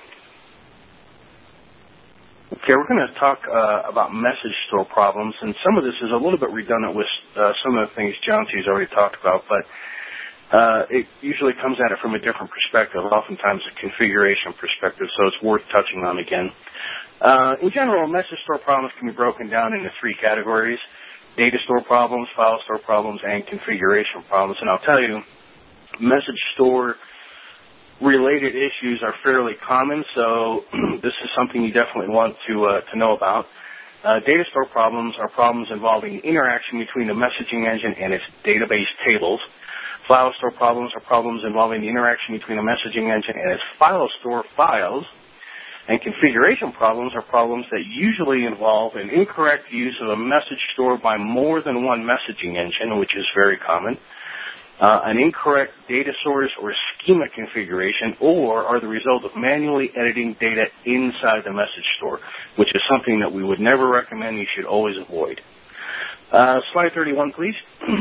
Okay, we're going to talk about message store problems, and some of this is a little bit redundant with some of the things Johnsy's already talked about, but it usually comes at it from a different perspective, oftentimes a configuration perspective, so it's worth touching on again. In general, message store problems can be broken down into three categories: data store problems, file store problems, and configuration problems. And I'll tell you, message store related issues are fairly common, so this is something you definitely want to know about. Data store problems are problems involving interaction between the messaging engine and its database tables. File store problems are problems involving the interaction between the messaging engine and its file store files. And configuration problems are problems that usually involve an incorrect use of a message store by more than one messaging engine, which is very common, an incorrect data source or schema configuration, or are the result of manually editing data inside the message store, which is something that we would never recommend. You should always avoid. Slide 31, please.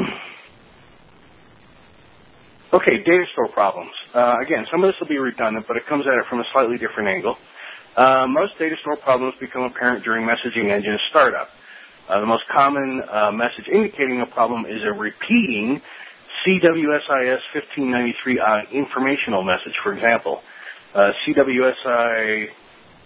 Okay, data store problems. Again, some of this will be redundant, but it comes at it from a slightly different angle. Most data store problems become apparent during messaging engine startup. The most common message indicating a problem is a repeating CWSIS 1593I informational message. For example, CWSIS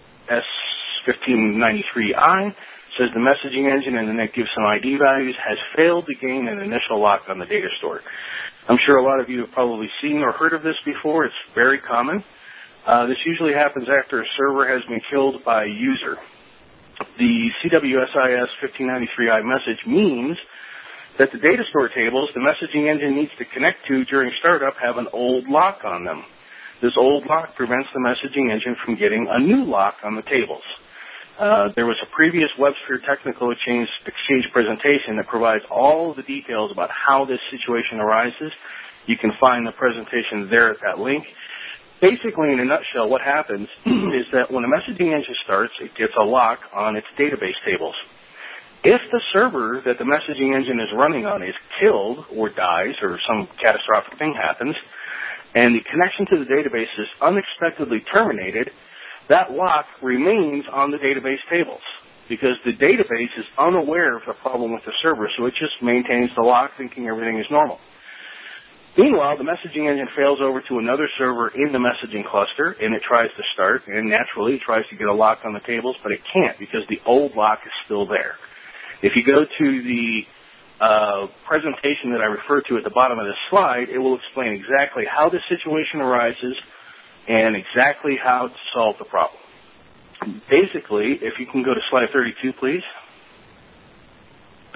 1593I says the messaging engine, and then it gives some ID values, has failed to gain an initial lock on the data store. I'm sure a lot of you have probably seen or heard of this before. It's very common. This usually happens after a server has been killed by a user. The CWSIS 1593I message means that the data store tables the messaging engine needs to connect to during startup have an old lock on them. This old lock prevents the messaging engine from getting a new lock on the tables. There was a previous WebSphere Technical Exchange presentation that provides all of the details about how this situation arises. You can find the presentation there at that link. Basically, in a nutshell, what happens is that when a messaging engine starts, it gets a lock on its database tables. If the server that the messaging engine is running on is killed or dies or some catastrophic thing happens, and the connection to the database is unexpectedly terminated, that lock remains on the database tables because the database is unaware of the problem with the server, so it just maintains the lock thinking everything is normal. Meanwhile, the messaging engine fails over to another server in the messaging cluster, and it tries to start, and naturally it tries to get a lock on the tables, but it can't because the old lock is still there. If you go to the presentation that I referred to at the bottom of this slide, it will explain exactly how this situation arises and exactly how to solve the problem. Basically, if you can go to slide 32, please.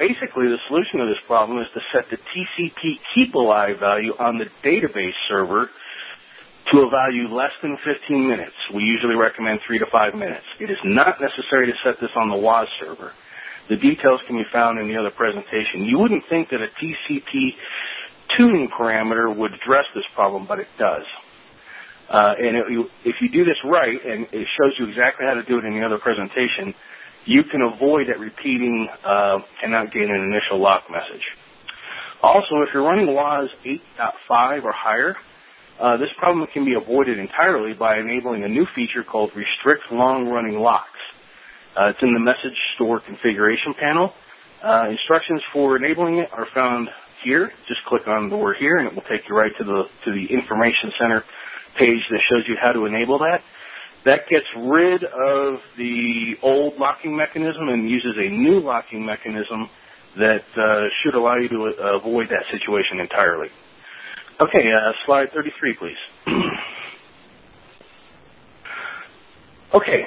basically, the solution to this problem is to set the TCP keep alive value on the database server to a value less than 15 minutes. We usually recommend 3 to 5 minutes. It is not necessary to set this on the WAS server. The details can be found in the other presentation. You wouldn't think that a TCP tuning parameter would address this problem, but it does. If you do this right, and it shows you exactly how to do it in the other presentation, you can avoid it repeating and not getting an initial lock message. Also, if you're running WAS 8.5 or higher, this problem can be avoided entirely by enabling a new feature called Restrict Long-Running Locks. It's in the Message Store configuration panel. Instructions for enabling it are found here. Just click on the word here, and it will take you right to the Information Center page that shows you how to enable that. That gets rid of the old locking mechanism and uses a new locking mechanism that should allow you to avoid that situation entirely. Okay, slide 33, please. Okay,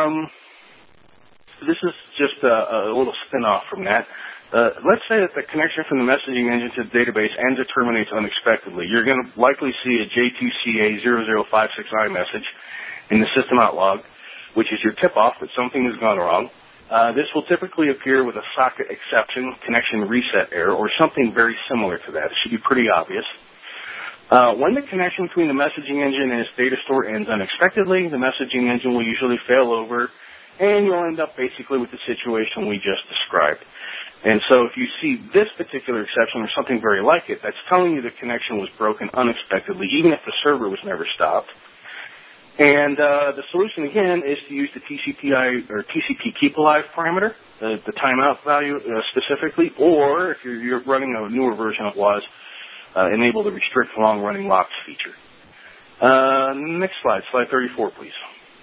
this is just a little spin-off from that. Let's say that the connection from the messaging engine to the database ends or terminates unexpectedly. You're going to likely see a J2CA0056I message in the system out log, which is your tip-off that something has gone wrong. This will typically appear with a socket exception, connection reset error, or something very similar to that. It should be pretty obvious. When the connection between the messaging engine and its data store ends unexpectedly, the messaging engine will usually fail over, and you'll end up basically with the situation we just described. And so if you see this particular exception or something very like it, that's telling you the connection was broken unexpectedly, even if the server was never stopped. And the solution, again, is to use the TCP keep alive parameter, the timeout value specifically, or if you're running a newer version of WAS, enable the restrict long-running locks feature. Next slide, slide 34, please.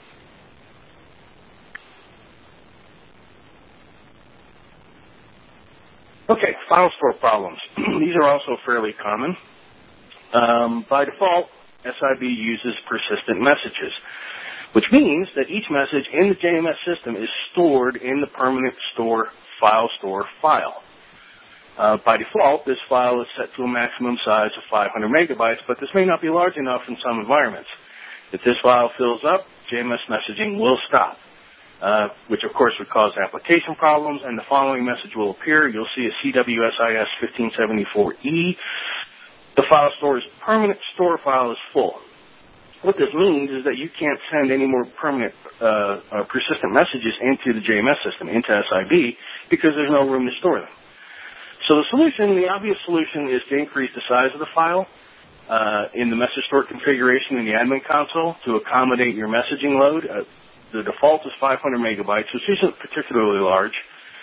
Okay, file store problems. These are also fairly common. By default, SIB uses persistent messages, which means that each message in the JMS system is stored in the permanent store file. By default, this file is set to a maximum size of 500 megabytes, but this may not be large enough in some environments. If this file fills up, JMS messaging will stop, which of course would cause application problems, and the following message will appear. You'll see a CWSIS 1574E. The file store's permanent store file is full. What this means is that you can't send any more permanent persistent messages into the JMS system, into SIB, because there's no room to store them. So the obvious solution is to increase the size of the file in the message store configuration in the admin console to accommodate your messaging load. The default is 500 megabytes, which isn't particularly large.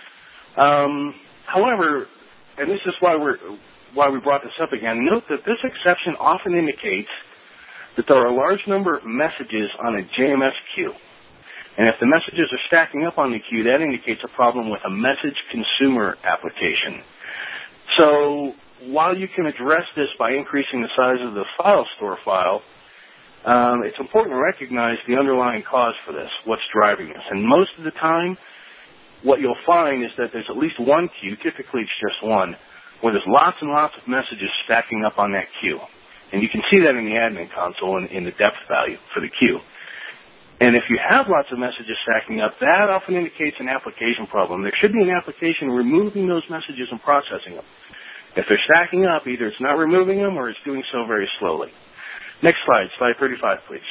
However, and this is why we brought this up again, note that this exception often indicates that there are a large number of messages on a JMS queue. And if the messages are stacking up on the queue, that indicates a problem with a message consumer application. So while you can address this by increasing the size of the file store file, it's important to recognize the underlying cause for this, what's driving this. And most of the time, what you'll find is that there's at least one queue, typically it's just one, where there's lots and lots of messages stacking up on that queue. And you can see that in the admin console in the depth value for the queue. And if you have lots of messages stacking up, that often indicates an application problem. There should be an application removing those messages and processing them. If they're stacking up, either it's not removing them or it's doing so very slowly. Next slide, slide 35, please.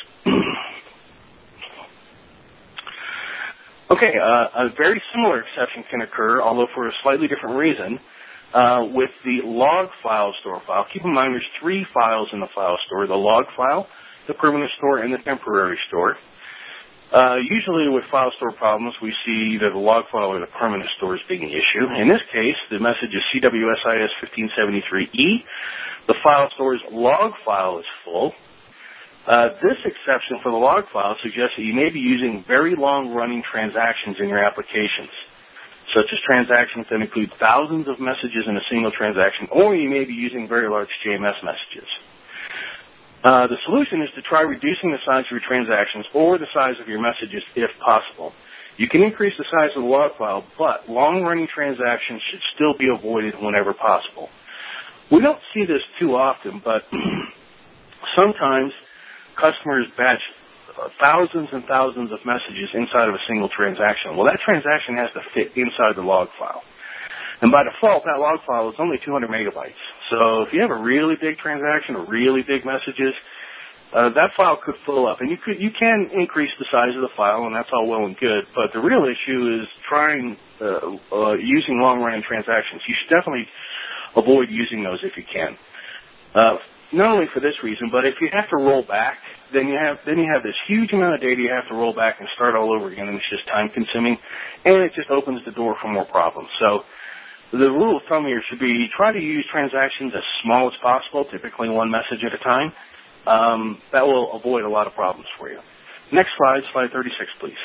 Okay, a very similar exception can occur, although for a slightly different reason, with the log file store file. Keep in mind there's three files in the file store, the log file, the permanent store, and the temporary store. Usually with file store problems, we see either the log file or the permanent store as being the issue. In this case, the message is CWSIS 1573E. The file store's log file is full. This exception for the log file suggests that you may be using very long-running transactions in your applications, such as transactions that include thousands of messages in a single transaction, or you may be using very large JMS messages. The solution is to try reducing the size of your transactions or the size of your messages if possible. You can increase the size of the log file, but long-running transactions should still be avoided whenever possible. We don't see this too often, but sometimes customers batch thousands and thousands of messages inside of a single transaction. Well, that transaction has to fit inside the log file. And by default, that log file is only 200 megabytes. So if you have a really big transaction or really big messages, that file could fill up. And you can increase the size of the file, and that's all well and good. But the real issue is using long-running transactions. You should definitely avoid using those if you can. Not only for this reason, but if you have to roll back, then you have this huge amount of data you have to roll back and start all over again, and it's just time-consuming, and it just opens the door for more problems. So the rule of thumb here should be try to use transactions as small as possible, typically one message at a time. That will avoid a lot of problems for you. Next slide, slide 36, please.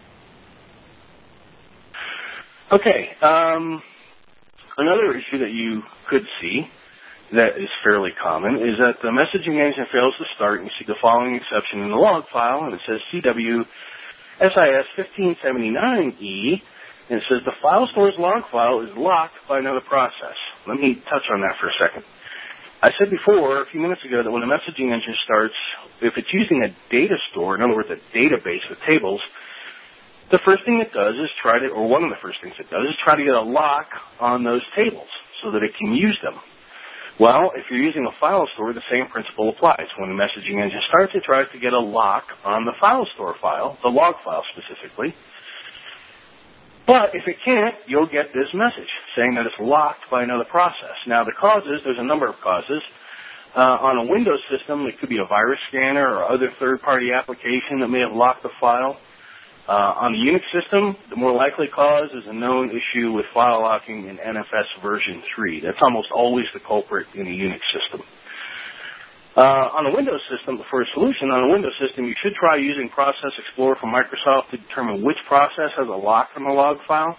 Okay, another issue that you could see that is fairly common is that the messaging engine fails to start, and you see the following exception in the log file, and it says CW SIS 1579E, and it says the file store's log file is locked by another process. Let me touch on that for a second. I said before, a few minutes ago, that when a messaging engine starts, if it's using a data store, in other words, a database with tables, the first thing it does is one of the first things it does is try to get a lock on those tables so that it can use them. Well, if you're using a file store, the same principle applies. When the messaging engine starts, it tries to get a lock on the file store file, the log file specifically. But if it can't, you'll get this message saying that it's locked by another process. Now, the causes, there's a number of causes. On a Windows system, it could be a virus scanner or other third-party application that may have locked the file. On the Unix system, the more likely cause is a known issue with file locking in NFS version 3. That's almost always the culprit in a Unix system. On a Windows system, for a solution on a Windows system, you should try using Process Explorer from Microsoft to determine which process has a lock on the log file.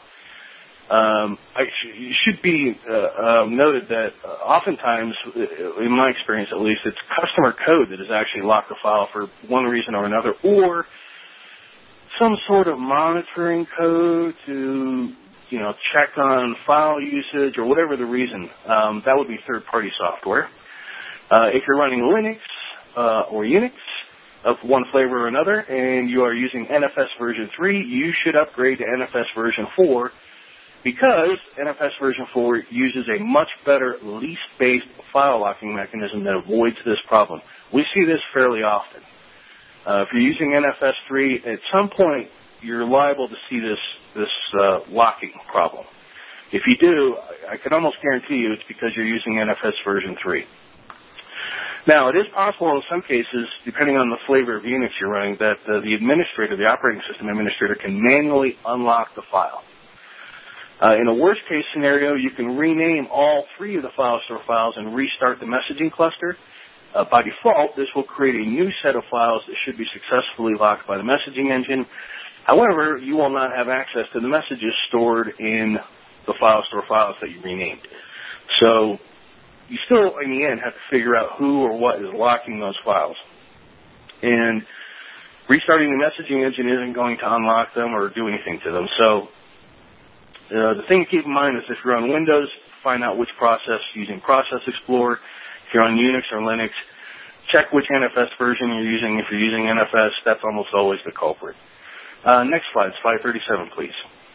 It should be noted that oftentimes, in my experience at least, it's customer code that has actually locked the file for one reason or another, or some sort of monitoring code to, check on file usage or whatever the reason. That would be third-party software. If you're running Linux or Unix of one flavor or another, and you are using NFS version 3, you should upgrade to NFS version 4 because NFS version 4 uses a much better least-based file locking mechanism that avoids this problem. We see this fairly often. If you're using NFS 3, at some point you're liable to see this locking problem. If you do, I can almost guarantee you it's because you're using NFS version 3. Now, it is possible in some cases, depending on the flavor of Unix you're running, that the administrator, the operating system administrator, can manually unlock the file. In a worst-case scenario, you can rename all 3 of the file store files and restart the messaging cluster. By default, this will create a new set of files that should be successfully locked by the messaging engine. However, you will not have access to the messages stored in the file store files that you renamed. So you still, in the end, have to figure out who or what is locking those files. And restarting the messaging engine isn't going to unlock them or do anything to them. So the thing to keep in mind is if you're on Windows, find out which process using Process Explorer. If you're on Unix or Linux, check which NFS version you're using. If you're using NFS, that's almost always the culprit. Next slide, slide 37, please.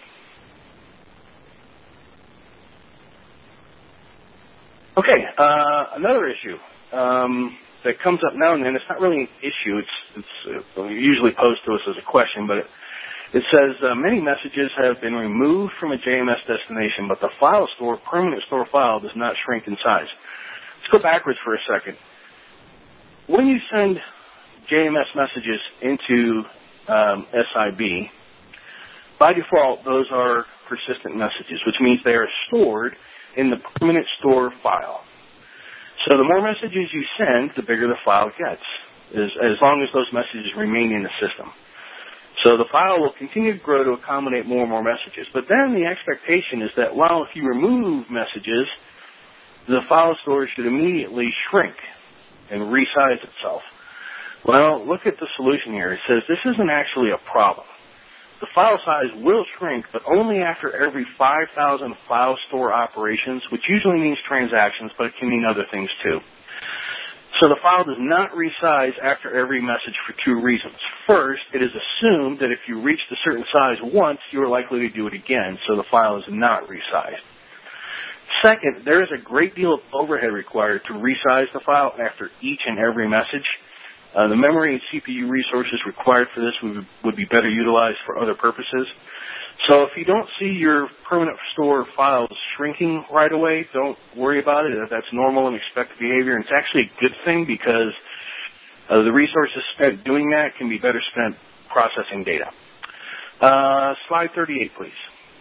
Okay, another issue that comes up now and then. It's not really an issue. It's usually posed to us as a question, but it says many messages have been removed from a JMS destination, but the file store, permanent store file, does not shrink in size. Let's go backwards for a second. When you send JMS messages into SIB, by default, those are persistent messages, which means they are stored in the permanent store file. So the more messages you send, the bigger the file gets, as long as those messages remain in the system. So the file will continue to grow to accommodate more and more messages. But then the expectation is that, if you remove messages, the file store should immediately shrink and resize itself. Well, look at the solution here. It says this isn't actually a problem. the file size will shrink, but only after every 5,000 file store operations, which usually means transactions, but it can mean other things too. So the file does not resize after every message for two reasons. First, it is assumed that if you reached a certain size once, you are likely to do it again, so the file is not resized. Second, there is a great deal of overhead required to resize the file after each and every message. The memory and CPU resources required for this would be better utilized for other purposes. So if you don't see your permanent store files shrinking right away, don't worry about it. That's normal and expected behavior. And it's actually a good thing because the resources spent doing that can be better spent processing data. Slide 38, please.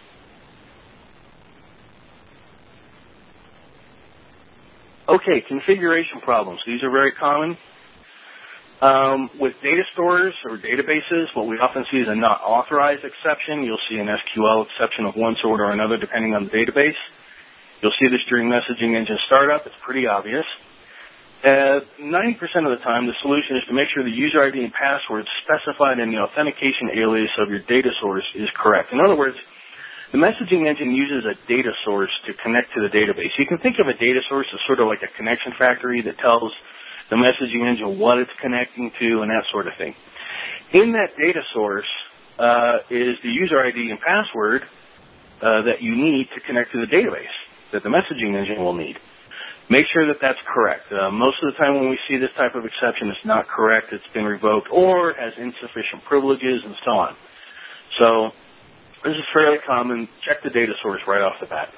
Okay, configuration problems. These are very common. With data stores or databases, what we often see is a not authorized exception. You'll see an SQL exception of one sort or another depending on the database. You'll see this during messaging engine startup. It's pretty obvious. 90% of the time, the solution is to make sure the user ID and password specified in the authentication alias of your data source is correct. In other words, the messaging engine uses a data source to connect to the database. You can think of a data source as sort of like a connection factory that tells the messaging engine what it's connecting to and that sort of thing. In that data source is the user ID and password that you need to connect to the database that the messaging engine will need. Make sure that that's correct. Most of the time when we see this type of exception, it's not correct, it's been revoked, or has insufficient privileges and so on. So this is fairly common. Check the data source right off the bat.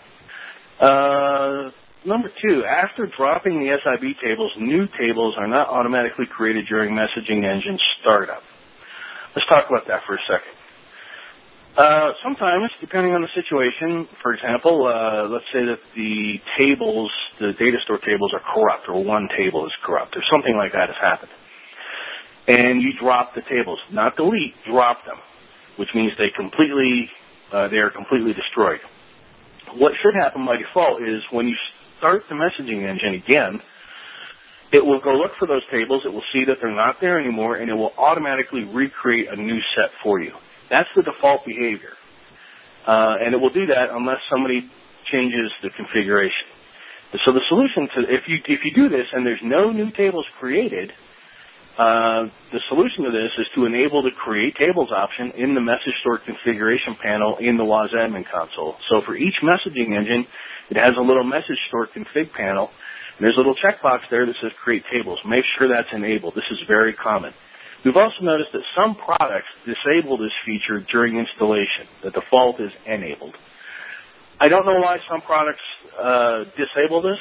Number two, after dropping the SIB tables, new tables are not automatically created during messaging engine startup. Let's talk about that for a second. Sometimes, depending on the situation, for example, let's say that the tables, the data store tables are corrupt, or one table is corrupt, or something like that has happened. And you drop the tables, not delete, drop them, which means they are completely destroyed. What should happen by default is when you start the messaging engine again, it will go look for those tables, it will see that they're not there anymore, and it will automatically recreate a new set for you. That's the default behavior. And it will do that unless somebody changes the configuration. So the solution to, if you do this and there's no new tables created, the solution to this is to enable the Create Tables option in the Message Store configuration panel in the WASAdmin console. So for each messaging engine, it has a little Message Store config panel, and there's a little checkbox there that says Create Tables. Make sure that's enabled. This is very common. We've also noticed that some products disable this feature during installation. The default is enabled. I don't know why some products disable this.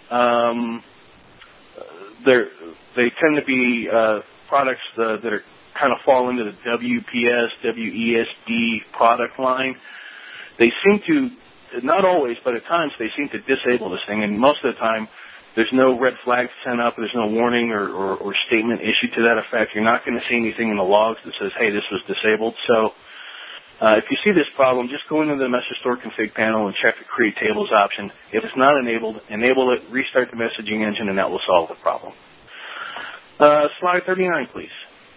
They tend to be products that are kind of fall into the WPS, WESD product line. They seem to, not always, but at times they seem to disable this thing, and most of the time there's no red flag sent up, there's no warning or statement issued to that effect. You're not going to see anything in the logs that says, hey, this was disabled. So if you see this problem, just go into the Message Store config panel and check the Create Tables option. If it's not enabled, enable it, restart the messaging engine, and that will solve the problem. Slide 39, please.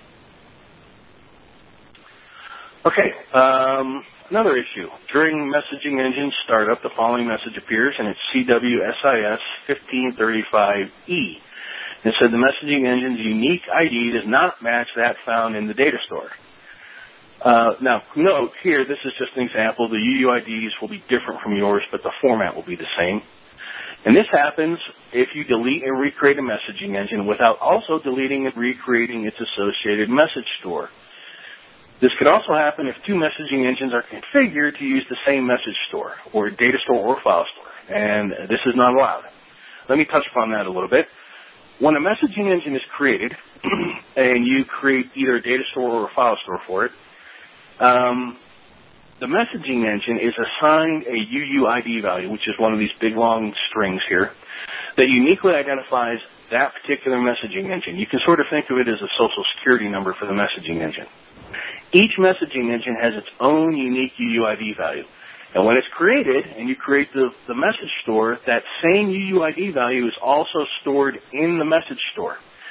Okay, another issue. During messaging engine startup, the following message appears, and it's CWSIS 1535E. It said the messaging engine's unique ID does not match that found in the data store. Now, note here, this is just an example. The UUIDs will be different from yours, but the format will be the same. And this happens if you delete and recreate a messaging engine without also deleting and recreating its associated message store. This could also happen if two messaging engines are configured to use the same message store, or data store or file store, and this is not allowed. Let me touch upon that a little bit. When a messaging engine is created, and you create either a data store or a file store for it, the messaging engine is assigned a UUID value, which is one of these big long strings here, that uniquely identifies that particular messaging engine. You can sort of think of it as a social security number for the messaging engine. Each messaging engine has its own unique UUID value. And when it's created and you create the message store, that same UUID value is also stored in the message store.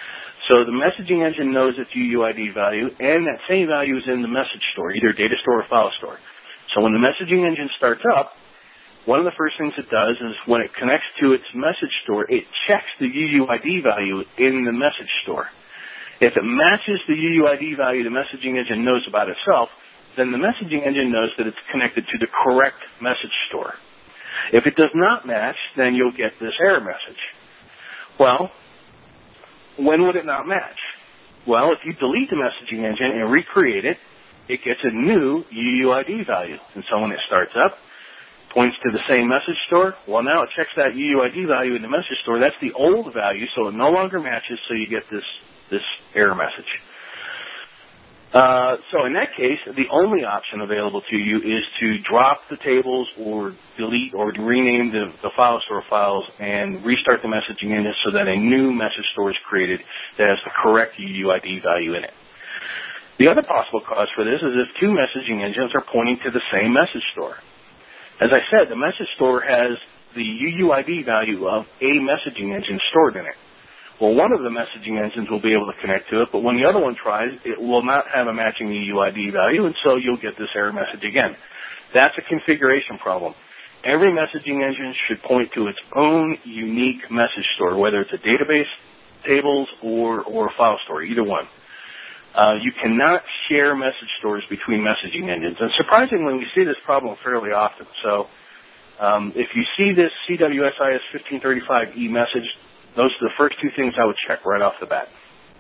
So the messaging engine knows its UUID value, and that same value is in the message store, either data store or file store. So when the messaging engine starts up, one of the first things it does is when it connects to its message store, it checks the UUID value in the message store. If it matches the UUID value the messaging engine knows about itself, then the messaging engine knows that it's connected to the correct message store. If it does not match, then you'll get this error message. Well, when would it not match? Well, if you delete the messaging engine and recreate it, it gets a new UUID value. And so when it starts up, points to the same message store. Well, now it checks that UUID value in the message store. That's the old value, so it no longer matches, so you get this error message. So in that case, the only option available to you is to drop the tables or delete or rename the file store files and restart the messaging engine so that a new message store is created that has the correct UUID value in it. The other possible cause for this is if two messaging engines are pointing to the same message store. As I said, the message store has the UUID value of a messaging engine stored in it. Well, one of the messaging engines will be able to connect to it, but when the other one tries, it will not have a matching UUID value, and so you'll get this error message again. That's a configuration problem. Every messaging engine should point to its own unique message store, whether it's a database, tables, or file store, either one. You cannot share message stores between messaging engines. And surprisingly, we see this problem fairly often. So if you see this CWSIS 1535E message, those are the first two things I would check right off the bat.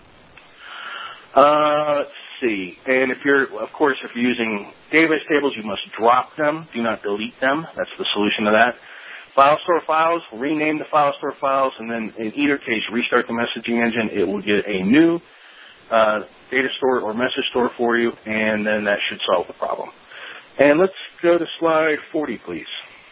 Let's see. And if you're using database tables, you must drop them. Do not delete them. That's the solution to that. File store files, rename the file store files, and then in either case, restart the messaging engine. It will get a new data store or message store for you, and then that should solve the problem. And let's go to slide 40, please.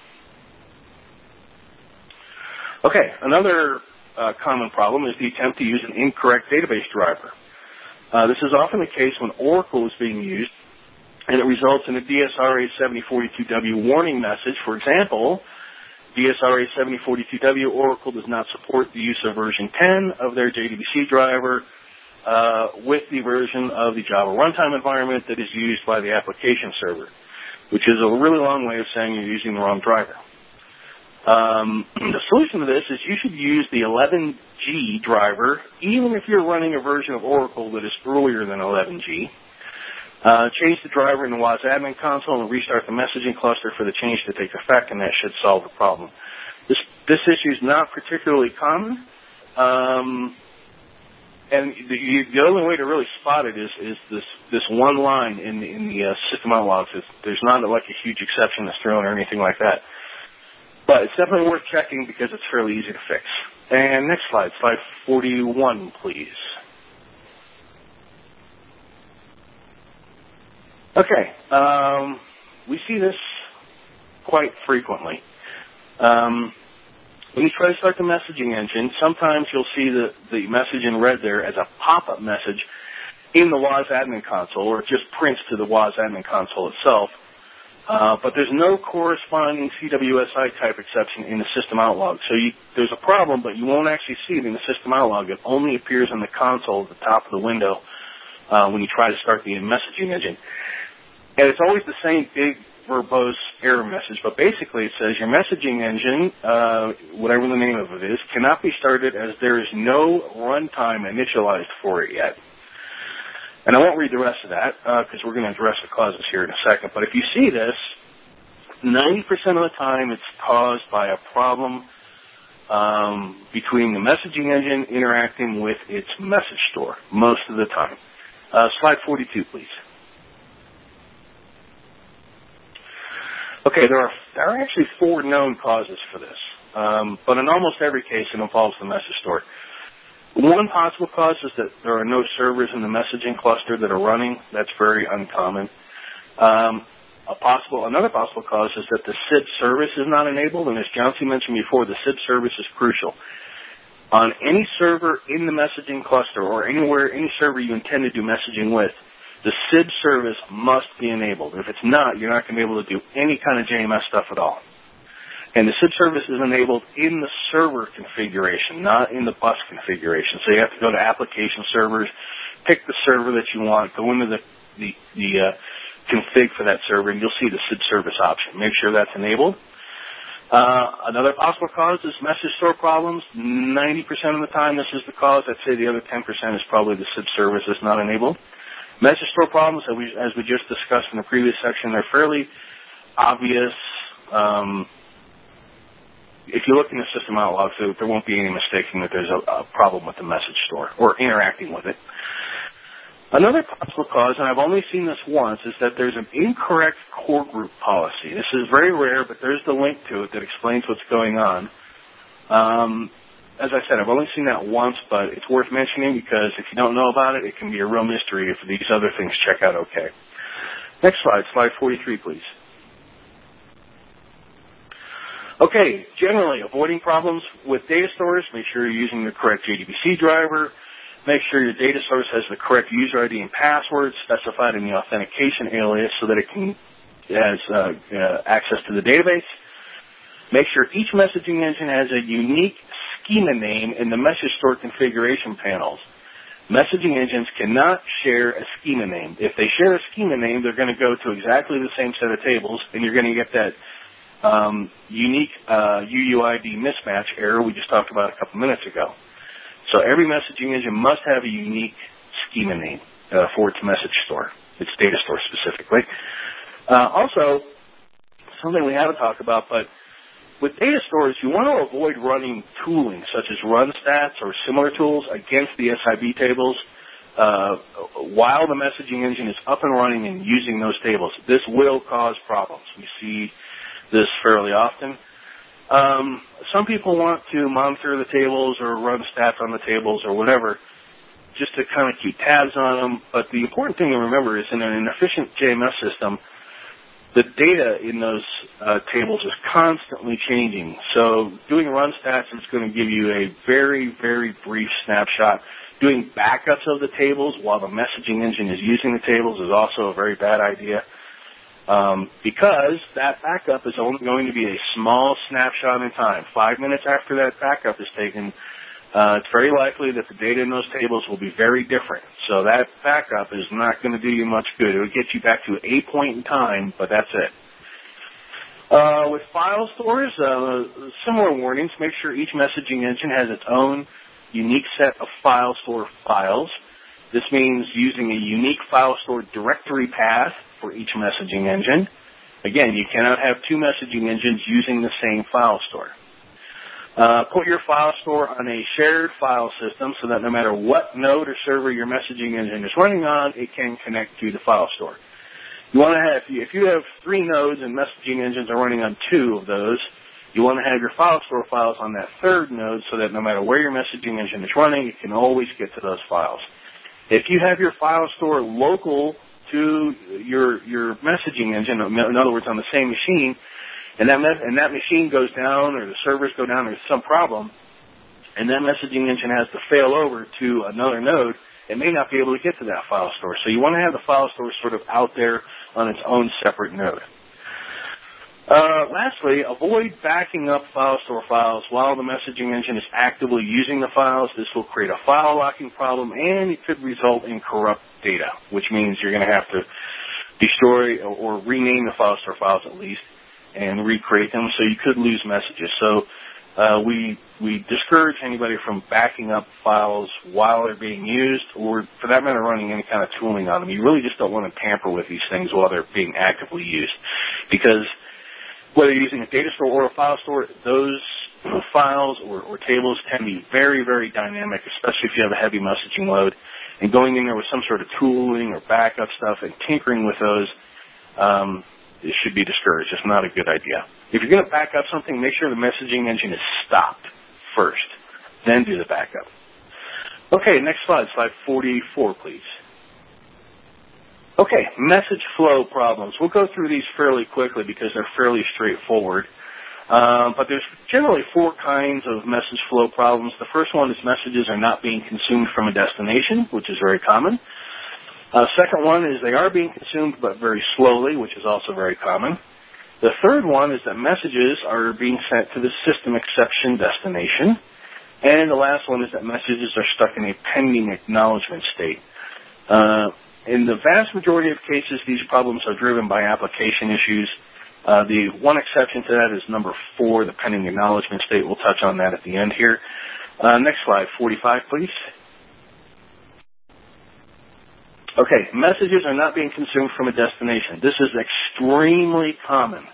Okay, another common problem is the attempt to use an incorrect database driver. This is often the case when Oracle is being used, and it results in a DSRA 7042W warning message. For example, DSRA 7042W, Oracle does not support the use of version 10 of their JDBC driver with the version of the Java runtime environment that is used by the application server, which is a really long way of saying you're using the wrong driver. The solution to this is you should use the 11G driver, even if you're running a version of Oracle that is earlier than 11G. Change the driver in the WAS admin console and restart the messaging cluster for the change to take effect, and that should solve the problem. This issue is not particularly common, and the only way to really spot it is this one line in the system out logs. There's not like a huge exception that's thrown or anything like that. But it's definitely worth checking because it's fairly easy to fix. And next slide, slide 41, please. Okay, we see this quite frequently. When you try to start the messaging engine, sometimes you'll see the message in red there as a pop-up message in the WAS admin console, or it just prints to the WAS admin console itself. But there's no corresponding CWSI type exception in the system out log. So there's a problem, but you won't actually see it in the system out log. It only appears in the console at the top of the window when you try to start the messaging engine. And it's always the same big, verbose error message, but basically it says your messaging engine, whatever the name of it is, cannot be started as there is no runtime initialized for it yet. And I won't read the rest of that because we're going to address the causes here in a second. But if you see this, 90% of the time it's caused by a problem between the messaging engine interacting with its message store, most of the time. Slide 42, please. Okay, there are actually 4 known causes for this, but in almost every case it involves the message store. One possible cause is that there are no servers in the messaging cluster that are running. That's very uncommon. Another possible cause is that the SIB service is not enabled, and as John-C mentioned before, the SIB service is crucial. On any server in the messaging cluster or anywhere, any server you intend to do messaging with, the SIB service must be enabled. If it's not, you're not going to be able to do any kind of JMS stuff at all. And the SID service is enabled in the server configuration, not in the bus configuration. So you have to go to application servers, pick the server that you want, go into the config for that server, and you'll see the SID service option. Make sure that's enabled. Another possible cause is message store problems. 90% of the time this is the cause. I'd say the other 10% is probably the SID service that's not enabled. Message store problems, as we just discussed in the previous section, they're fairly obvious. If you look in the system out logs, there won't be any mistaking that there's a problem with the message store or interacting with it. Another possible cause, and I've only seen this once, is that there's an incorrect core group policy. This is very rare, but there's the link to it that explains what's going on. As I said, I've only seen that once, but it's worth mentioning because if you don't know about it, it can be a real mystery if these other things check out okay. Next slide, slide 43, please. Okay, generally, avoiding problems with data stores, make sure you're using the correct JDBC driver. Make sure your data source has the correct user ID and password specified in the authentication alias so that it has access to the database. Make sure each messaging engine has a unique schema name in the message store configuration panels. Messaging engines cannot share a schema name. If they share a schema name, they're going to go to exactly the same set of tables, and you're going to get that unique UUID mismatch error we just talked about a couple minutes ago. So every messaging engine must have a unique schema name for its message store, its data store specifically. Also, something we haven't talked about, but with data stores, you want to avoid running tooling such as RunStats or similar tools against the SIB tables while the messaging engine is up and running and using those tables. This will cause problems. We see this fairly often. Some people want to monitor the tables or run stats on the tables or whatever just to kind of keep tabs on them. But the important thing to remember is in an efficient JMS system, the data in those tables is constantly changing. So doing run stats is going to give you a very, very brief snapshot. Doing backups of the tables while the messaging engine is using the tables is also a very bad idea. Because that backup is only going to be a small snapshot in time. 5 minutes after that backup is taken, it's very likely that the data in those tables will be very different. So that backup is not going to do you much good. It will get you back to a point in time, but that's it. With file stores, similar warnings. Make sure each messaging engine has its own unique set of file store files. This means using a unique file store directory path for each messaging engine. Again, you cannot have two messaging engines using the same file store. Put your file store on a shared file system so that no matter what node or server your messaging engine is running on, it can connect to the file store. You want to have, if you have 3 nodes and messaging engines are running on 2 of those, you want to have your file store files on that 3rd node so that no matter where your messaging engine is running, it can always get to those files. If you have your file store local to your messaging engine, in other words, on the same machine, and that machine goes down or the servers go down, there's some problem, and that messaging engine has to fail over to another node, it may not be able to get to that file store. So you want to have the file store sort of out there on its own separate node. Lastly, avoid backing up file store files while the messaging engine is actively using the files. This will create a file locking problem, and it could result in corrupt data, which means you're going to have to destroy or rename the file store files at least and recreate them, so you could lose messages. So we discourage anybody from backing up files while they're being used, or for that matter, running any kind of tooling on them. You really just don't want to tamper with these things while they're being actively used, because whether you're using a data store or a file store, those files or tables can be very, very dynamic, especially if you have a heavy messaging load. And going in there with some sort of tooling or backup stuff and tinkering with those, it should be discouraged. It's not a good idea. If you're going to back up something, make sure the messaging engine is stopped first, then do the backup. Okay, next slide, slide 44, please. Okay, message flow problems. We'll go through these fairly quickly because they're fairly straightforward. But there's generally 4 kinds of message flow problems. The first one is messages are not being consumed from a destination, which is very common. Second one is they are being consumed but very slowly, which is also very common. The third one is that messages are being sent to the system exception destination. And the last one is that messages are stuck in a pending acknowledgement state. In the vast majority of cases, these problems are driven by application issues. The one exception to that is number 4, the pending acknowledgement state. We'll touch on that at the end here. Next slide, 45, please. Okay, messages are not being consumed from a destination. This is extremely common.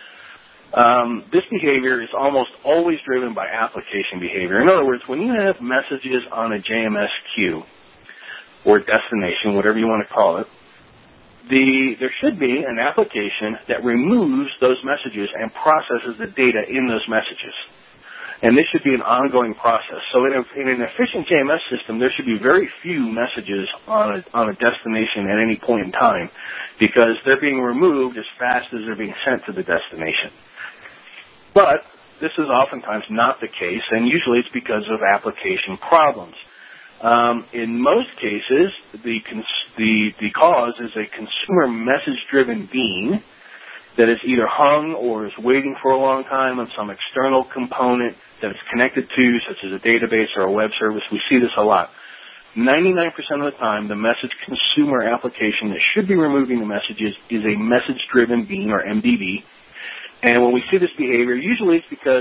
This behavior is almost always driven by application behavior. In other words, when you have messages on a JMS queue or destination, whatever you want to call it, there should be an application that removes those messages and processes the data in those messages. And this should be an ongoing process. So in an efficient JMS system, there should be very few messages on a destination at any point in time because they're being removed as fast as they're being sent to the destination. But this is oftentimes not the case, and usually it's because of application problems. In most cases, the cause is a consumer message-driven bean that is either hung or is waiting for a long time on some external component that it's connected to, such as a database or a web service. We see this a lot. 99% of the time, the message consumer application that should be removing the messages is a message-driven bean, or MDB. And when we see this behavior, usually it's because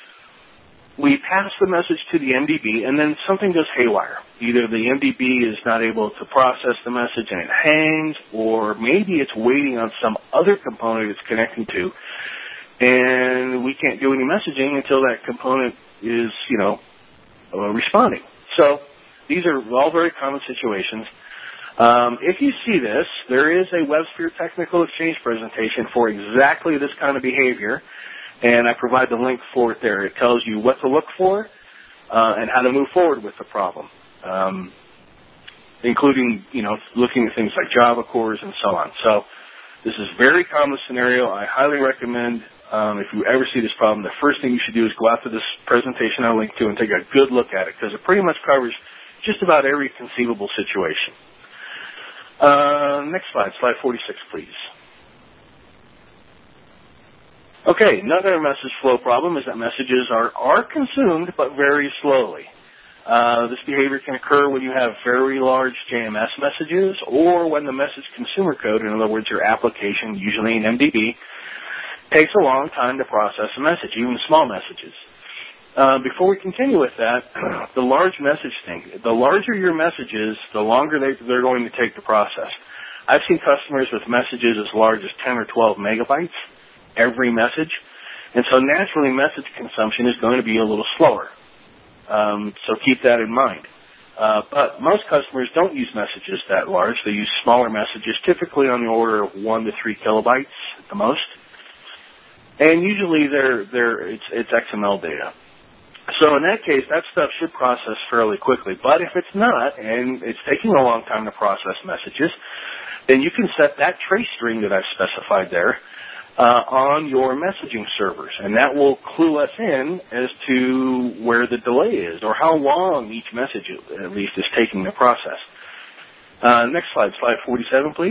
we pass the message to the MDB and then something goes haywire. Either the MDB is not able to process the message and it hangs, or maybe it's waiting on some other component it's connecting to, and we can't do any messaging until that component is, responding. So these are all very common situations. If you see this, there is a WebSphere Technical Exchange presentation for exactly this kind of behavior, and I provide the link for it there. It tells you what to look for and how to move forward with the problem, including, looking at things like Java cores and so on. So this is a very common scenario. I highly recommend, if you ever see this problem, the first thing you should do is go out to this presentation I linked to and take a good look at it, because it pretty much covers just about every conceivable situation. Next slide, slide 46, please. Okay, another message flow problem is that messages are consumed, but very slowly. This behavior can occur when you have very large JMS messages, or when the message consumer code, in other words, your application, usually an MDB, takes a long time to process a message, even small messages. Before we continue with that, the large message thing, the larger your messages, the longer they're going to take to process. I've seen customers with messages as large as 10 or 12 megabytes every message, and so naturally message consumption is going to be a little slower. So keep that in mind. But most customers don't use messages that large. They use smaller messages, typically on the order of 1 to 3 kilobytes at the most. And usually it's XML data. So in that case, that stuff should process fairly quickly. But if it's not, and it's taking a long time to process messages, then you can set that trace string that I've specified there on your messaging servers. And that will clue us in as to where the delay is, or how long each message, at least, is taking to process. Next slide, slide 47, please.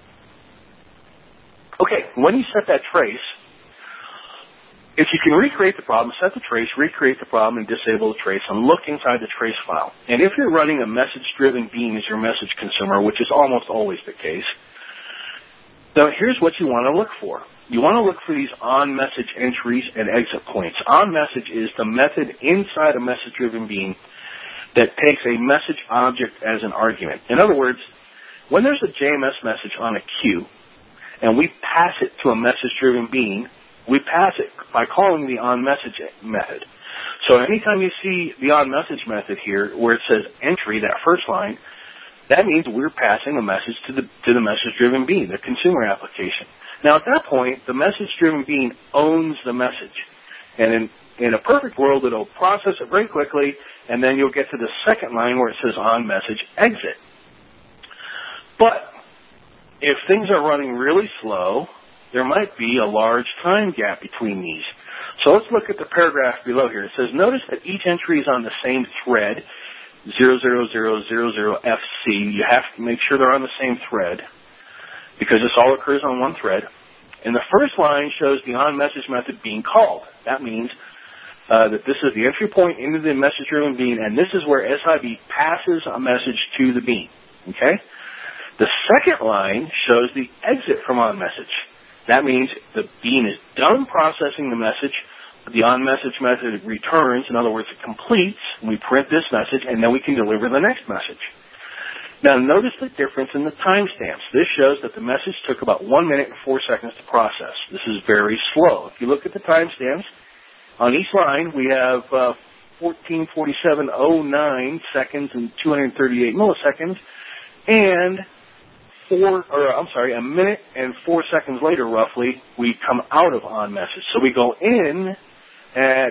Okay, when you set that trace, if you can recreate the problem, set the trace, recreate the problem, and disable the trace, and look inside the trace file. And if you're running a message-driven bean as your message consumer, which is almost always the case, so here's what you want to look for. You want to look for these on-message entries and exit points. On-message is the method inside a message-driven bean that takes a message object as an argument. In other words, when there's a JMS message on a queue, and we pass it to a message-driven bean, we pass it by calling the onMessage method. So anytime you see the onMessage method here, where it says entry, that first line, that means we're passing a message to the message-driven bean, the consumer application. Now at that point, the message-driven bean owns the message. And in a perfect world, it'll process it very quickly, and then you'll get to the second line where it says onMessage exit. But if things are running really slow, there might be a large time gap between these. So let's look at the paragraph below here. It says, notice that each entry is on the same thread, 00000FC. You have to make sure they're on the same thread, because this all occurs on one thread. And the first line shows the on-message method being called. That means that this is the entry point into the message-driven bean, and this is where SIB passes a message to the bean. Okay? The second line shows the exit from on-message. That means the bean is done processing the message. The on-message method returns. In other words, it completes. And we print this message, and then we can deliver the next message. Now, notice the difference in the timestamps. This shows that the message took about 1 minute and 4 seconds to process. This is very slow. If you look at the timestamps, on each line we have 14:47:09 seconds and 238 milliseconds, and a minute and 4 seconds later, roughly, we come out of on-message. So we go in at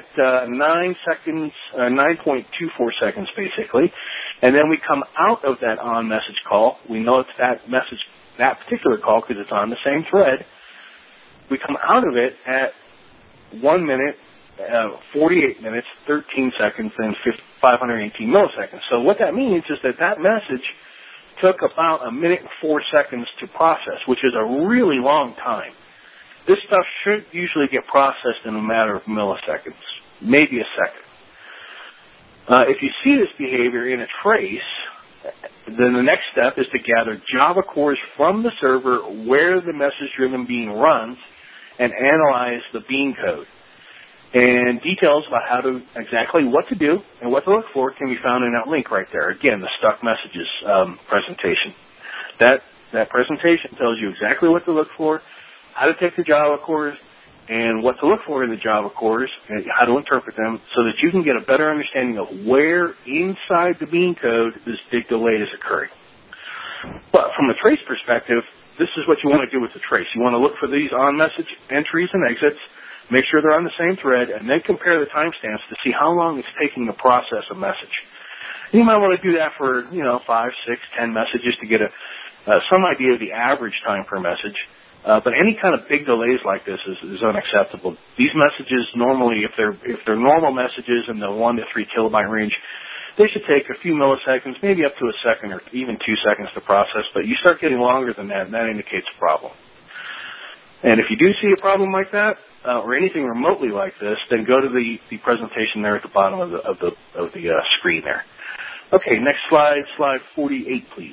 9.24 seconds, basically, and then we come out of that on-message call. We know it's that particular call because it's on the same thread. We come out of it at 1 minute, 48 minutes, 13 seconds, and 518 milliseconds. So what that means is that message took about 1 minute and 4 seconds to process, which is a really long time. This stuff should usually get processed in a matter of milliseconds, maybe a second. If you see this behavior in a trace, then the next step is to gather Java cores from the server where the message-driven bean runs and analyze the bean code. And details about exactly what to do and what to look for can be found in that link right there. Again, the Stuck Messages presentation. That presentation tells you exactly what to look for, how to take the Java cores, and what to look for in the Java cores, and how to interpret them so that you can get a better understanding of where inside the bean code this big delay is occurring. But from a trace perspective, this is what you want to do with the trace. You want to look for these on-message entries and exits, make sure they're on the same thread, and then compare the timestamps to see how long it's taking to process a message. You might want to do that for, 5, 6, 10 messages to get some idea of the average time per message. But any kind of big delays like this is unacceptable. These messages normally, if they're normal messages in the 1 to 3 kilobyte range, they should take a few milliseconds, maybe up to a second or even 2 seconds to process. But you start getting longer than that, and that indicates a problem. And if you do see a problem like that, or anything remotely like this, then go to the presentation there at the bottom of the screen there. Okay, next slide 48, please.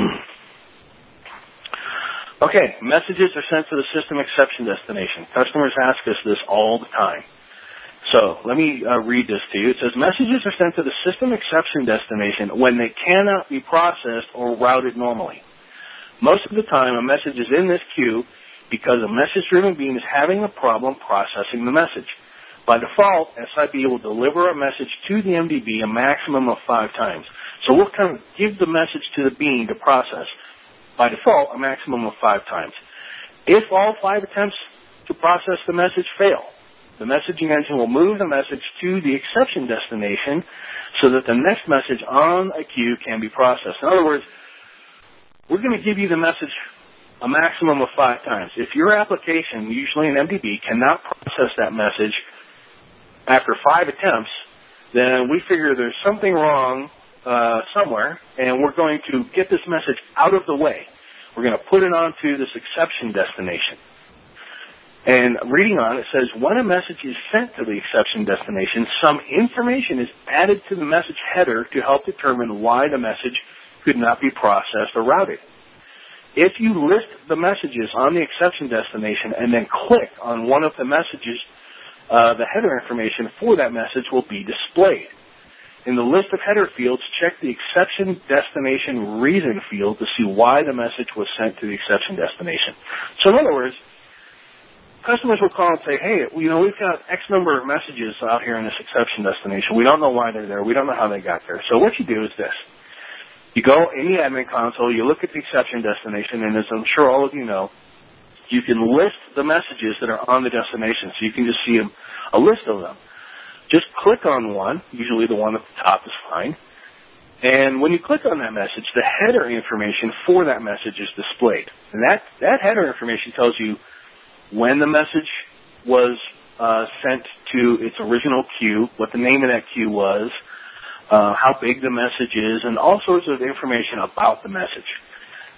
Okay, messages are sent to the system exception destination. Customers ask us this all the time. So let me read this to you. It says, messages are sent to the system exception destination when they cannot be processed or routed normally. Most of the time, a message is in this queue because a message-driven bean is having a problem processing the message. By default, SIB will deliver a message to the MDB a maximum of 5 times. So we'll kind of give the message to the bean to process. By default, a maximum of 5 times. If all 5 attempts to process the message fail, the messaging engine will move the message to the exception destination so that the next message on a queue can be processed. In other words, we're going to give you the message a maximum of 5 times. If your application, usually an MDB, cannot process that message after 5 attempts, then we figure there's something wrong somewhere, and we're going to get this message out of the way. We're going to put it onto this exception destination. And reading on it says, when a message is sent to the exception destination, some information is added to the message header to help determine why the message could not be processed or routed. If you list the messages on the exception destination and then click on one of the messages, the header information for that message will be displayed. In the list of header fields, check the exception destination reason field to see why the message was sent to the exception destination. So in other words, customers will call and say, hey, we've got X number of messages out here in this exception destination. We don't know why they're there. We don't know how they got there. So what you do is this. You go in the admin console, you look at the exception destination, and as I'm sure all of you know, you can list the messages that are on the destination. So you can just see a list of them. Just click on one, usually the one at the top is fine, and when you click on that message, the header information for that message is displayed. And that header information tells you when the message was sent to its original queue, what the name of that queue was, how big the message is, and all sorts of information about the message.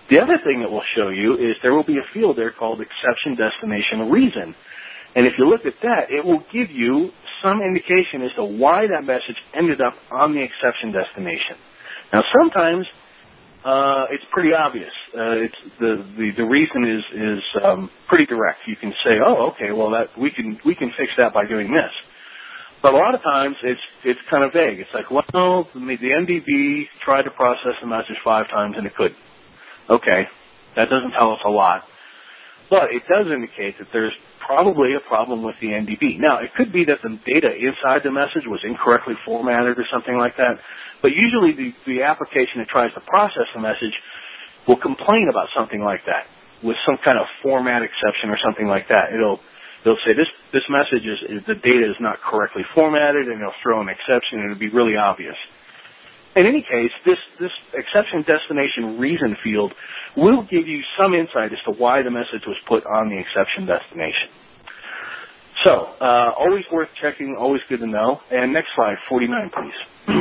The other thing it will show you is there will be a field there called exception destination reason. And if you look at that, it will give you some indication as to why that message ended up on the exception destination. Now, sometimes it's pretty obvious. The reason is pretty direct. You can say, oh, okay, well we can fix that by doing this. But a lot of times it's kind of vague. It's like, well, the MDB tried to process the message 5 times and it couldn't. Okay, that doesn't tell us a lot, but it does indicate that there's probably a problem with the MDB. Now, it could be that the data inside the message was incorrectly formatted or something like that, but usually the application that tries to process the message will complain about something like that with some kind of format exception or something like that. They'll say this message the data is not correctly formatted, and they'll throw an exception, and it'll be really obvious. In any case, this exception destination reason field will give you some insight as to why the message was put on the exception destination. So, always worth checking, always good to know. And next slide, 49, please.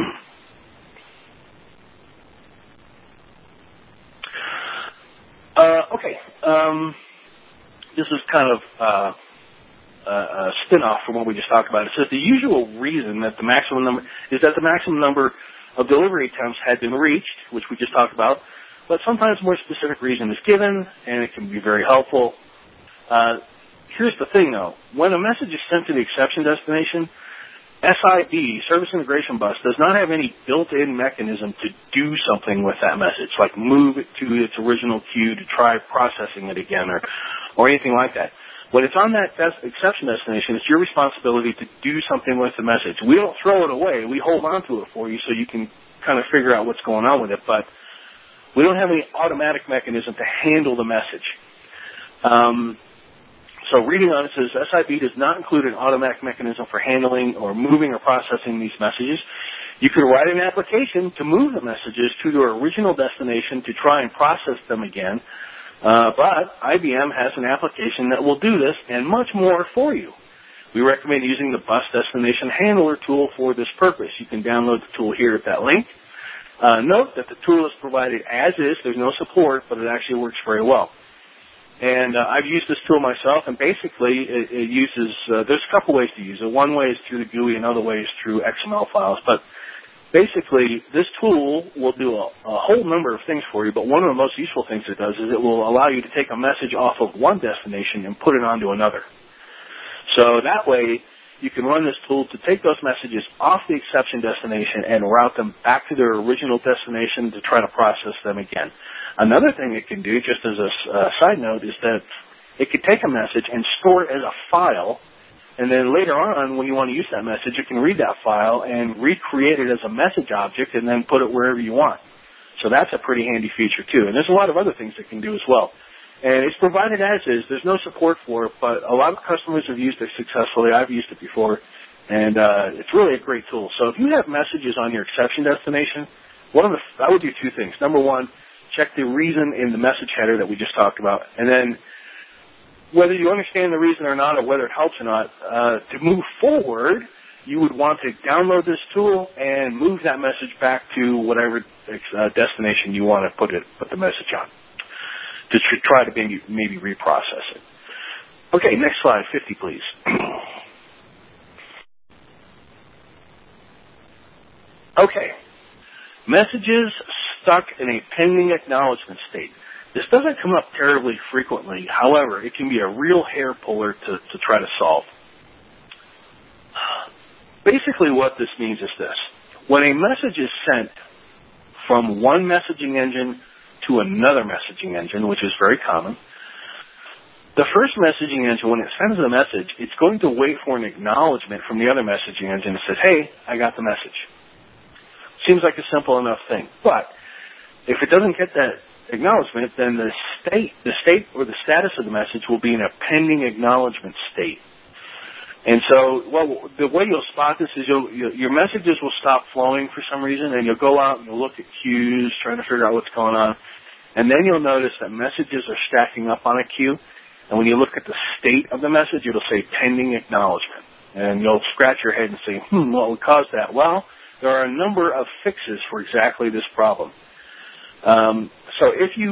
Okay. This is kind of a spin-off from what we just talked about. It says the usual reason that the maximum number of delivery attempts had been reached, which we just talked about, but sometimes more specific reason is given, and it can be very helpful. Here's the thing, though. When a message is sent to the exception destination, SIB, Service Integration Bus, does not have any built-in mechanism to do something with that message, like move it to its original queue to try processing it again or anything like that. When it's on that exception destination, it's your responsibility to do something with the message. We don't throw it away. We hold on to it for you so you can kind of figure out what's going on with it, but we don't have any automatic mechanism to handle the message. So reading on it says, SIB does not include an automatic mechanism for handling or moving or processing these messages. You could write an application to move the messages to their original destination to try and process them again, but IBM has an application that will do this and much more for you. We recommend using the Bus Destination Handler tool for this purpose. You can download the tool here at that link. Note that the tool is provided as is. There's no support, but it actually works very well. And I've used this tool myself, and basically it uses, there's a couple ways to use it. One way is through the GUI, another way is through XML files. But basically, this tool will do a whole number of things for you, but one of the most useful things it does is it will allow you to take a message off of one destination and put it onto another. So that way, you can run this tool to take those messages off the exception destination and route them back to their original destination to try to process them again. Another thing it can do, just as a side note, is that it could take a message and store it as a file, and then later on, when you want to use that message, it can read that file and recreate it as a message object and then put it wherever you want. So that's a pretty handy feature, too. And there's a lot of other things it can do as well. And it's provided as is. There's no support for it, but a lot of customers have used it successfully. I've used it before, and it's really a great tool. So if you have messages on your exception destination, I would do 2 things. Number 1, check the reason in the message header that we just talked about, and then whether you understand the reason or not, or whether it helps or not, to move forward, you would want to download this tool and move that message back to whatever destination you want to put the message on, to try to maybe reprocess it. Okay, next slide, 50, please. Okay, messages stuck in a pending acknowledgement state. This doesn't come up terribly frequently. However, it can be a real hair puller to try to solve. Basically what this means is this. When a message is sent from one messaging engine to another messaging engine, which is very common, the first messaging engine, when it sends the message, it's going to wait for an acknowledgement from the other messaging engine that says, hey, I got the message. Seems like a simple enough thing. But if it doesn't get that acknowledgement, then the state or the status of the message will be in a pending acknowledgement state. And so, the way you'll spot this is your messages will stop flowing for some reason, and you'll go out and you'll look at queues, trying to figure out what's going on, and then you'll notice that messages are stacking up on a queue, and when you look at the state of the message, it'll say pending acknowledgement. And you'll scratch your head and say, what would cause that? Well, there are a number of fixes for exactly this problem. So if you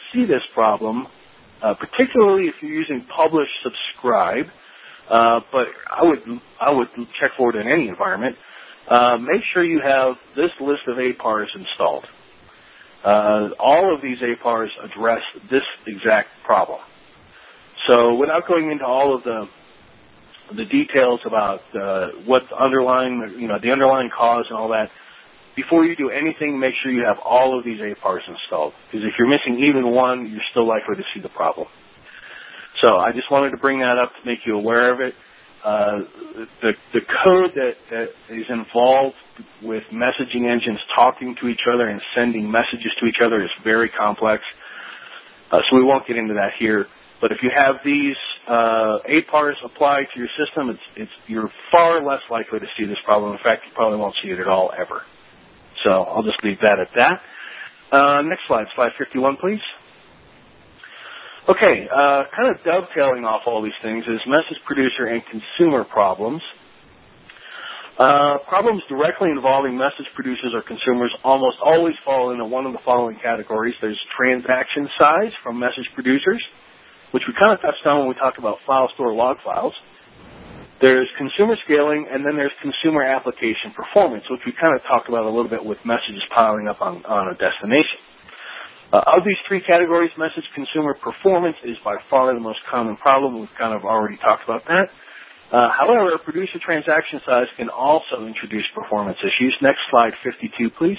see this problem, particularly if you're using publish subscribe, but I would check for it in any environment. Make sure you have this list of APARs installed. All of these APARs address this exact problem. So without going into all of the details about what the underlying cause and all that, before you do anything, make sure you have all of these APARs installed. Because if you're missing even one, you're still likely to see the problem. So I just wanted to bring that up to make you aware of it. The code that is involved with messaging engines talking to each other and sending messages to each other is very complex. So we won't get into that here. But if you have these APARs applied to your system, you're far less likely to see this problem. In fact, you probably won't see it at all ever. So I'll just leave that at that. Next slide, slide 51, please. Okay, kind of dovetailing off all these things is message producer and consumer problems. Problems directly involving message producers or consumers almost always fall into one of the following categories. There's transaction size from message producers, which we kind of touched on when we talked about file store log files. There's consumer scaling, and then there's consumer application performance, which we kind of talked about a little bit with messages piling up on a destination. Of these three categories, message consumer performance is by far the most common problem. We've kind of already talked about that. However, producer transaction size can also introduce performance issues. Next slide, 52, please.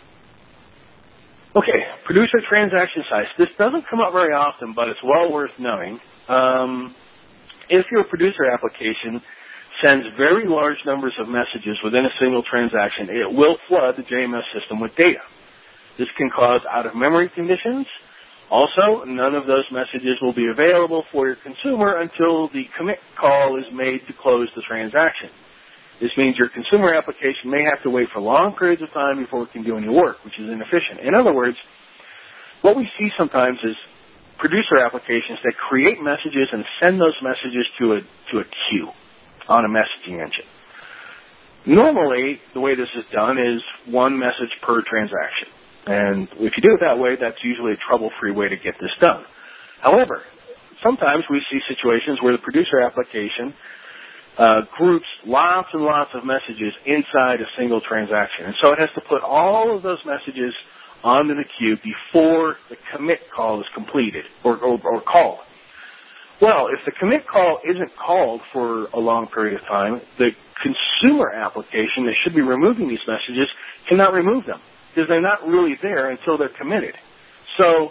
Okay, producer transaction size. This doesn't come up very often, but it's well worth knowing. If your producer application sends very large numbers of messages within a single transaction, it will flood the JMS system with data. This can cause out-of-memory conditions. Also, none of those messages will be available for your consumer until the commit call is made to close the transaction. This means your consumer application may have to wait for long periods of time before it can do any work, which is inefficient. In other words, what we see sometimes is producer applications that create messages and send those messages to a queue on a messaging engine. Normally, the way this is done is one message per transaction. And if you do it that way, that's usually a trouble-free way to get this done. However, sometimes we see situations where the producer application groups lots and lots of messages inside a single transaction. And so it has to put all of those messages onto the queue before the commit call is completed or called. Well, if the commit call isn't called for a long period of time, the consumer application that should be removing these messages cannot remove them, because they're not really there until they're committed. So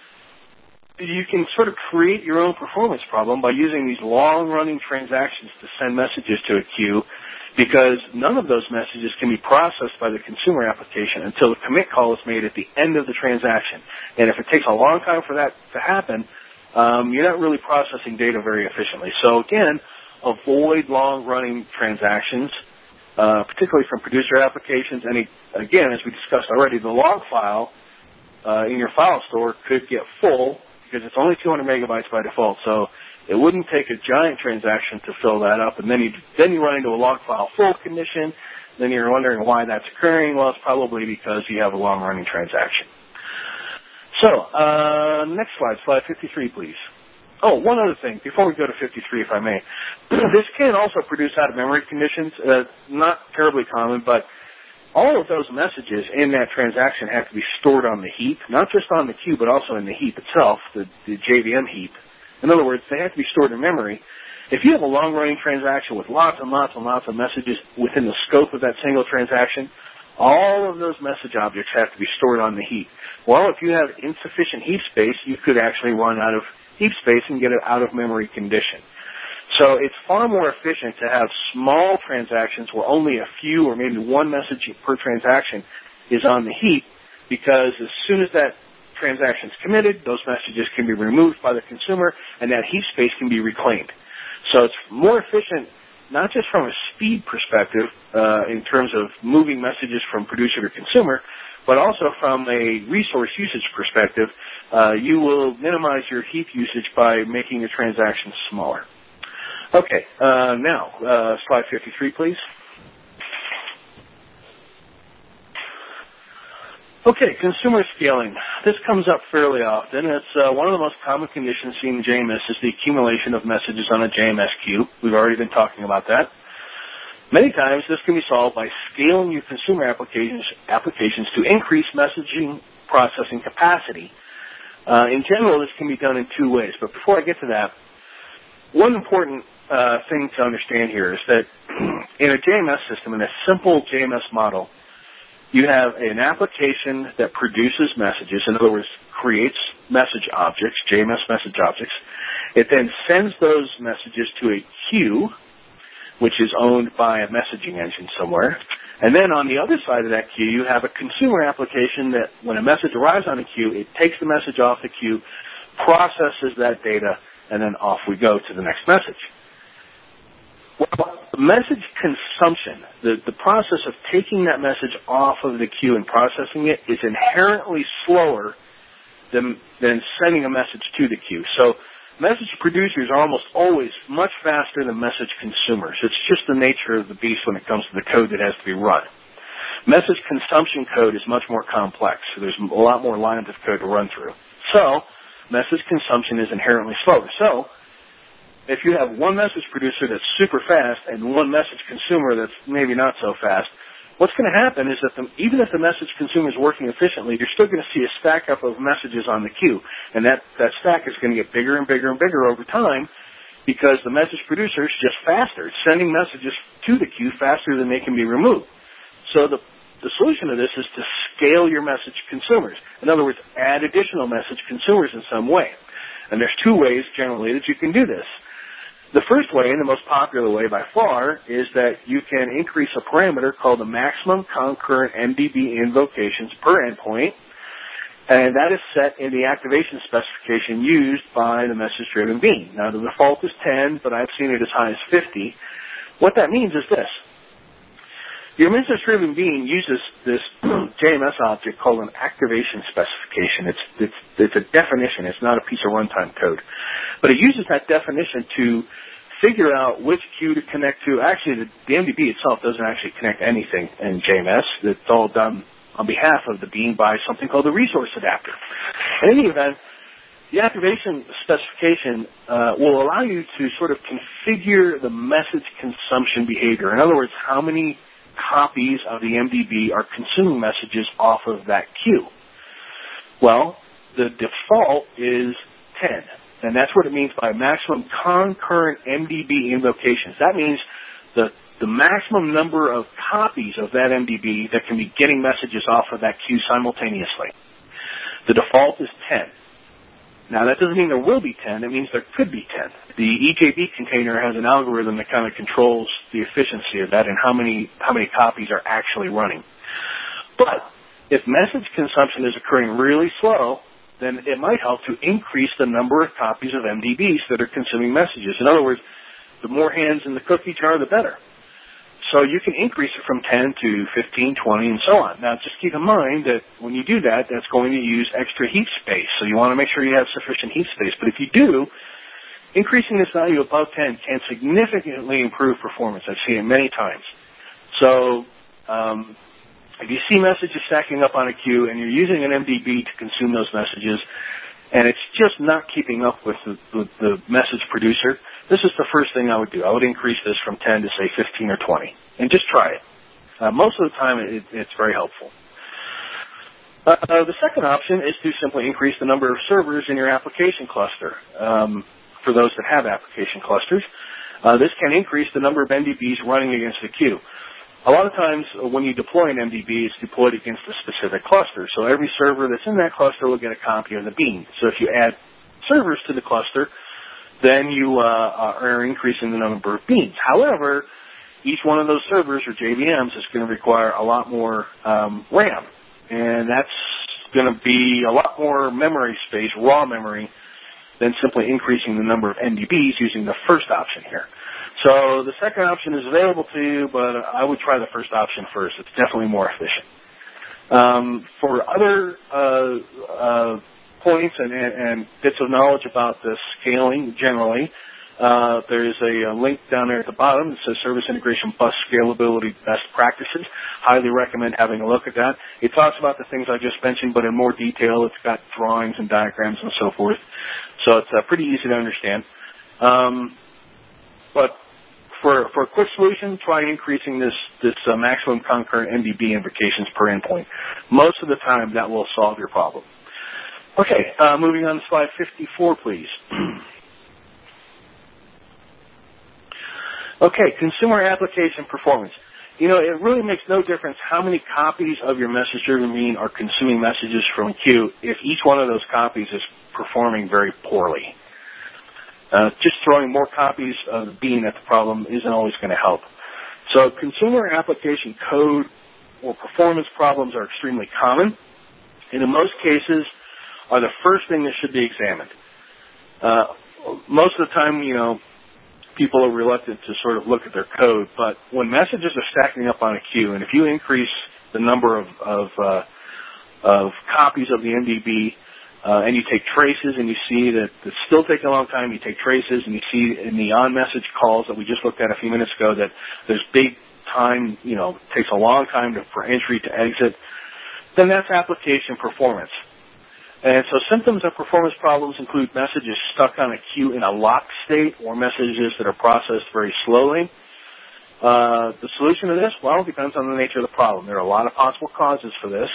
you can sort of create your own performance problem by using these long-running transactions to send messages to a queue, because none of those messages can be processed by the consumer application until the commit call is made at the end of the transaction. And if it takes a long time for that to happen, you're not really processing data very efficiently. So again, avoid long-running transactions, particularly from producer applications. And again, as we discussed already, the log file in your file store could get full because it's only 200 megabytes by default. So it wouldn't take a giant transaction to fill that up. And then you run into a log file full condition. Then you're wondering why that's occurring. Well, it's probably because you have a long-running transaction. So next slide, slide 53, please. Oh, one other thing, before we go to 53, if I may. This can also produce out-of-memory conditions. Not terribly common, but all of those messages in that transaction have to be stored on the heap, not just on the queue, but also in the heap itself, the JVM heap. In other words, they have to be stored in memory. If you have a long-running transaction with lots and lots and lots of messages within the scope of that single transaction, all of those message objects have to be stored on the heap. Well, if you have insufficient heap space, you could actually run out of heap space and get an out-of-memory condition. So it's far more efficient to have small transactions where only a few or maybe one message per transaction is on the heap, because as soon as that transaction is committed, those messages can be removed by the consumer and that heap space can be reclaimed. So it's more efficient, not just from a speed perspective in terms of moving messages from producer to consumer, but also from a resource usage perspective. You will minimize your heap usage by making your transactions smaller. Okay, now, slide 53, please. Okay, consumer scaling. This comes up fairly often. It's one of the most common conditions seen in JMS is the accumulation of messages on a JMS queue. We've already been talking about that. Many times, this can be solved by scaling your consumer applications to increase messaging processing capacity. In general, this can be done in two ways. But before I get to that, one important thing to understand here is that in a JMS system, in a simple JMS model, you have an application that produces messages, in other words, creates message objects, JMS message objects. It then sends those messages to a queue, which is owned by a messaging engine somewhere. And then on the other side of that queue, you have a consumer application that when a message arrives on a queue, it takes the message off the queue, processes that data, and then off we go to the next message. Well, the message consumption, the process of taking that message off of the queue and processing it is inherently slower than sending a message to the queue. So message producers are almost always much faster than message consumers. It's just the nature of the beast when it comes to the code that has to be run. Message consumption code is much more complex. So there's a lot more lines of code to run through. So message consumption is inherently slower. So if you have one message producer that's super fast and one message consumer that's maybe not so fast, what's going to happen is that even if the message consumer is working efficiently, you're still going to see a stack up of messages on the queue. And that stack is going to get bigger and bigger and bigger over time because the message producer is just faster. It's sending messages to the queue faster than they can be removed. So the solution to this is to scale your message consumers. In other words, add additional message consumers in some way. And there's two ways generally that you can do this. The first way, and the most popular way by far, is that you can increase a parameter called the maximum concurrent MDB invocations per endpoint, and that is set in the activation specification used by the message-driven bean. Now, the default is 10, but I've seen it as high as 50. What that means is this. Your message-driven bean uses this JMS object called an activation specification. It's a definition. It's not a piece of runtime code. But it uses that definition to figure out which queue to connect to. Actually, the MDB itself doesn't actually connect anything in JMS. It's all done on behalf of the bean by something called the resource adapter. In any event, the activation specification will allow you to sort of configure the message consumption behavior. In other words, how many copies of the MDB are consuming messages off of that queue. Well, the default is 10, and that's what it means by maximum concurrent MDB invocations. That means the maximum number of copies of that MDB that can be getting messages off of that queue simultaneously. The default is 10. Now, that doesn't mean there will be 10. It means there could be 10. The EJB container has an algorithm that kind of controls the efficiency of that and how many copies are actually running. But if message consumption is occurring really slow, then it might help to increase the number of copies of MDBs that are consuming messages. In other words, the more hands in the cookie jar, the better. So you can increase it from 10 to 15, 20, and so on. Now, just keep in mind that when you do that, that's going to use extra heap space. So you want to make sure you have sufficient heap space. But if you do, increasing this value above 10 can significantly improve performance. I've seen it many times. So if you see messages stacking up on a queue and you're using an MDB to consume those messages, and it's just not keeping up with the message producer, this is the first thing I would do. I would increase this from 10 to, say, 15 or 20, and just try it. Most of the time, it's very helpful. The second option is to simply increase the number of servers in your application cluster. For those that have application clusters, this can increase the number of MDBs running against the queue. A lot of times when you deploy an MDB, it's deployed against a specific cluster. So every server that's in that cluster will get a copy of the bean. So if you add servers to the cluster, then you are increasing the number of beans. However, each one of those servers or JVMs is going to require a lot more RAM. And that's going to be a lot more memory space, raw memory, than simply increasing the number of MDBs using the first option here. So the second option is available to you, but I would try the first option first. It's definitely more efficient. For other points and bits of knowledge about the scaling generally, There's a link down there at the bottom that says Service Integration Bus Scalability Best Practices. Highly recommend having a look at that. It talks about the things I just mentioned, but in more detail. It's got drawings and diagrams and so forth. So it's pretty easy to understand. But for a quick solution, try increasing this maximum concurrent MDB invocations per endpoint. Most of the time, that will solve your problem. Okay, moving on to slide 54, please. Okay, consumer application performance. You know, it really makes no difference how many copies of your message-driven mean are consuming messages from queue if each one of those copies is performing very poorly. Just throwing more copies of being at the problem isn't always going to help. So consumer application code or performance problems are extremely common, and in most cases are the first thing that should be examined. Most of the time, you know, people are reluctant to sort of look at their code, but when messages are stacking up on a queue, and if you increase the number of copies of the MDB, and you take traces and you see that it's still taking a long time, you take traces and you see in the on-message calls that we just looked at a few minutes ago that there's big time, you know, takes a long time for entry to exit, then that's application performance. And so symptoms of performance problems include messages stuck on a queue in a locked state or messages that are processed very slowly. The solution to this, well, depends on the nature of the problem. There are a lot of possible causes for this.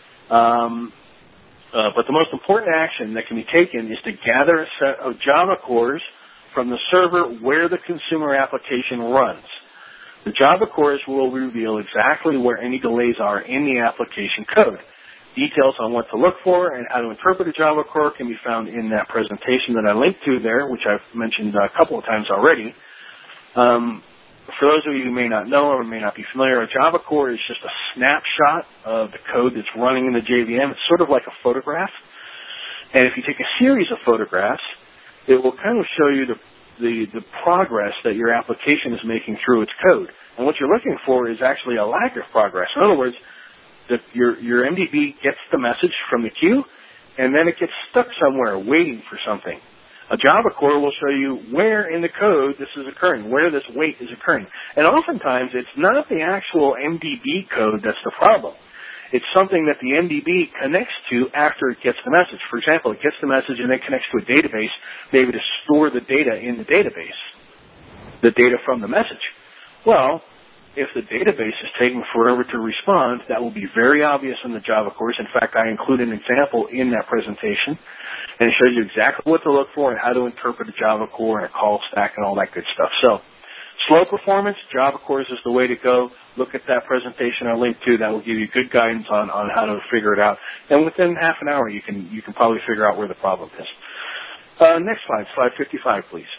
But the most important action that can be taken is to gather a set of Java cores from the server where the consumer application runs. The Java cores will reveal exactly where any delays are in the application code. Details on what to look for and how to interpret a Java core can be found in that presentation that I linked to there, which I've mentioned a couple of times already. For those of you who may not know or may not be familiar, a Java core is just a snapshot of the code that's running in the JVM. It's sort of like a photograph. And if you take a series of photographs, it will kind of show you the progress that your application is making through its code. And what you're looking for is actually a lack of progress. In other words, your MDB gets the message from the queue, and then it gets stuck somewhere waiting for something. A Java core will show you where in the code this is occurring, where this wait is occurring. And oftentimes, it's not the actual MDB code that's the problem. It's something that the MDB connects to after it gets the message. For example, it gets the message and then connects to a database, maybe to store the data in the database, the data from the message. Well, if the database is taking forever to respond, that will be very obvious in the Java course. In fact, I include an example in that presentation, and it shows you exactly what to look for and how to interpret a Java core and a call stack and all that good stuff. So, slow performance, Java cores is the way to go. Look at that presentation I linked to. That will give you good guidance on how to figure it out. And within half an hour, you can probably figure out where the problem is. Next slide, slide 55, please.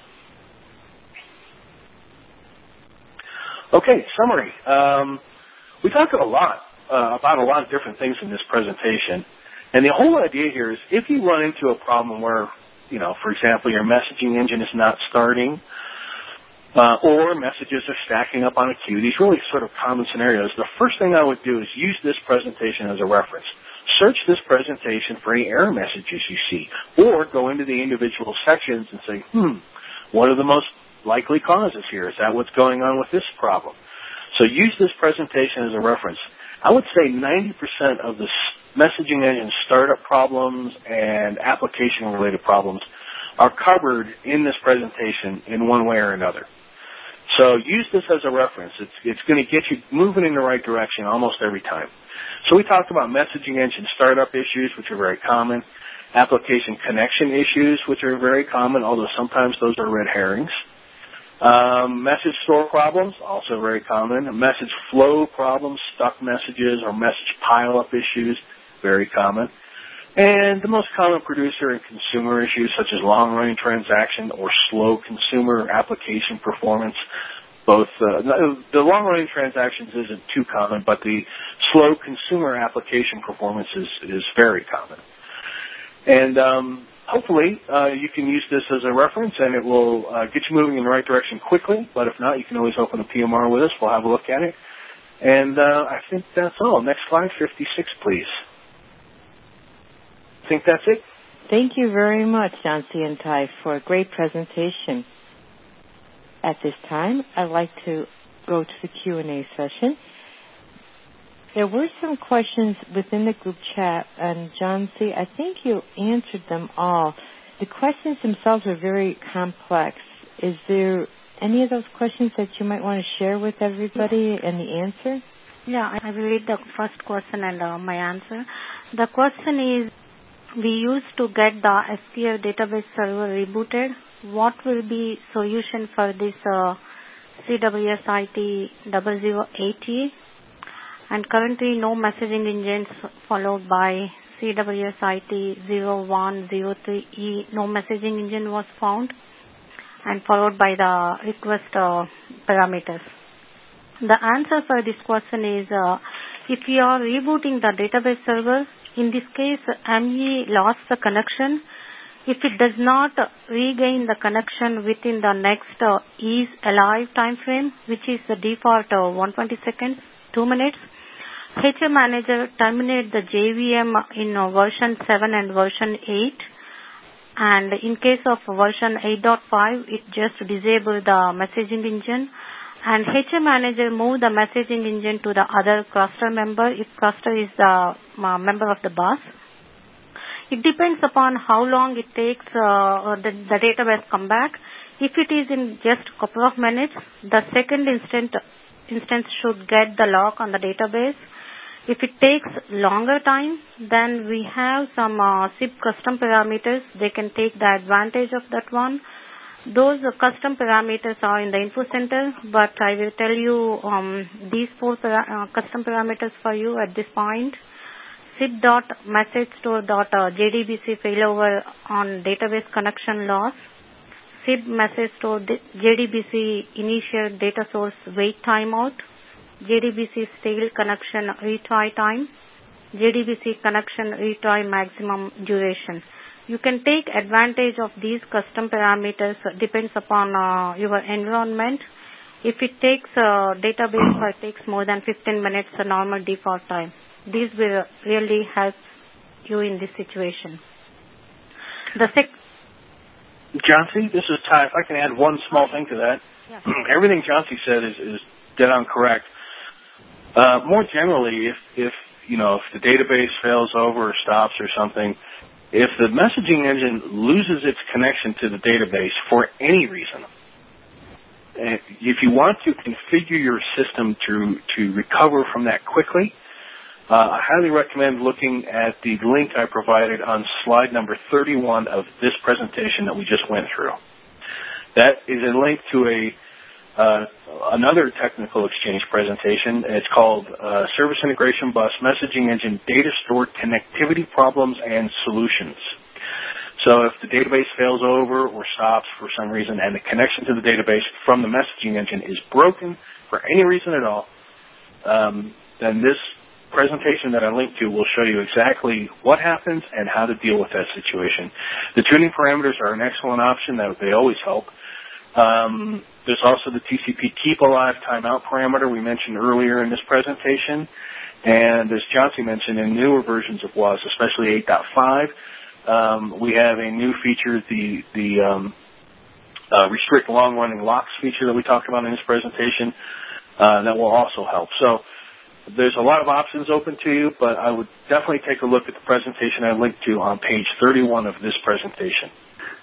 Okay, summary. We talked a lot about a lot of different things in this presentation. And the whole idea here is if you run into a problem where, you know, for example, your messaging engine is not starting or messages are stacking up on a queue, these really sort of common scenarios, the first thing I would do is use this presentation as a reference. Search this presentation for any error messages you see, or go into the individual sections and say, what are the most likely causes here? Is that what's going on with this problem? So use this presentation as a reference. I would say 90% of the messaging engine startup problems and application-related problems are covered in this presentation in one way or another. So use this as a reference. It's going to get you moving in the right direction almost every time. So we talked about messaging engine startup issues, which are very common, application connection issues, which are very common, although sometimes those are red herrings. Message store problems, also very common. Message flow problems, stuck messages or message pile-up issues, very common. And the most common producer and consumer issues such as long-running transaction or slow consumer application performance. Both the long-running transactions isn't too common, but the slow consumer application performance is very common. And hopefully, you can use this as a reference, and it will get you moving in the right direction quickly. But if not, you can always open a PMR with us. We'll have a look at it. And I think that's all. Next slide, 56, please. I think that's it. Thank you very much, John C. and Ty, for a great presentation. At this time, I'd like to go to the Q&A session. There were some questions within the group chat, and John C., I think you answered them all. The questions themselves are very complex. Is there any of those questions that you might want to share with everybody and the answer? Yeah, I will read the first question and my answer. The question is, we used to get the SQL database server rebooted. What will be solution for this CWSIT 008E? And currently no messaging engines followed by CWSIT 0103E. No messaging engine was found and followed by the request parameters. The answer for this question is if you are rebooting the database server, in this case ME lost the connection. If it does not regain the connection within the next is alive time frame, which is the default 120 seconds, 2 minutes, HM Manager terminate the JVM in version 7 and version 8. And in case of version 8.5, it just disable the messaging engine. And HM Manager move the messaging engine to the other cluster member if cluster is the member of the bus. It depends upon how long it takes the database come back. If it is in just a couple of minutes, the second instance should get the lock on the database. If it takes longer time, then we have some SIP custom parameters. They can take the advantage of that one. Those custom parameters are in the info center, but I will tell you these 4 custom parameters for you at this point. SIP.messagestore.jdbc failover on database connection loss. SIP message store JDBC initial data source wait timeout. JDBC stale connection retry time, JDBC connection retry maximum duration. You can take advantage of these custom parameters, depends upon your environment. If it takes database or it takes more than 15 minutes, the normal default time. These will really help you in this situation. John-C., this is Ty. If I can add one small thing to that. Yes. Everything John-C said is dead on correct. More generally, if the database fails over or stops or something, if the messaging engine loses its connection to the database for any reason, if you want to configure your system to recover from that quickly, I highly recommend looking at the link I provided on slide number 31 of this presentation that we just went through. That is a link to another technical exchange presentation. It's called Service Integration Bus Messaging Engine Data Store Connectivity Problems and Solutions. So if the database fails over or stops for some reason and the connection to the database from the messaging engine is broken for any reason at all, then this presentation that I linked to will show you exactly what happens and how to deal with that situation. The tuning parameters are an excellent option. They always help. There's also the TCP keep alive timeout parameter we mentioned earlier in this presentation. And as John-C mentioned, in newer versions of WAS, especially 8.5, we have a new feature, the restrict long-running locks feature that we talked about in this presentation. That will also help. So there's a lot of options open to you, but I would definitely take a look at the presentation I linked to on page 31 of this presentation.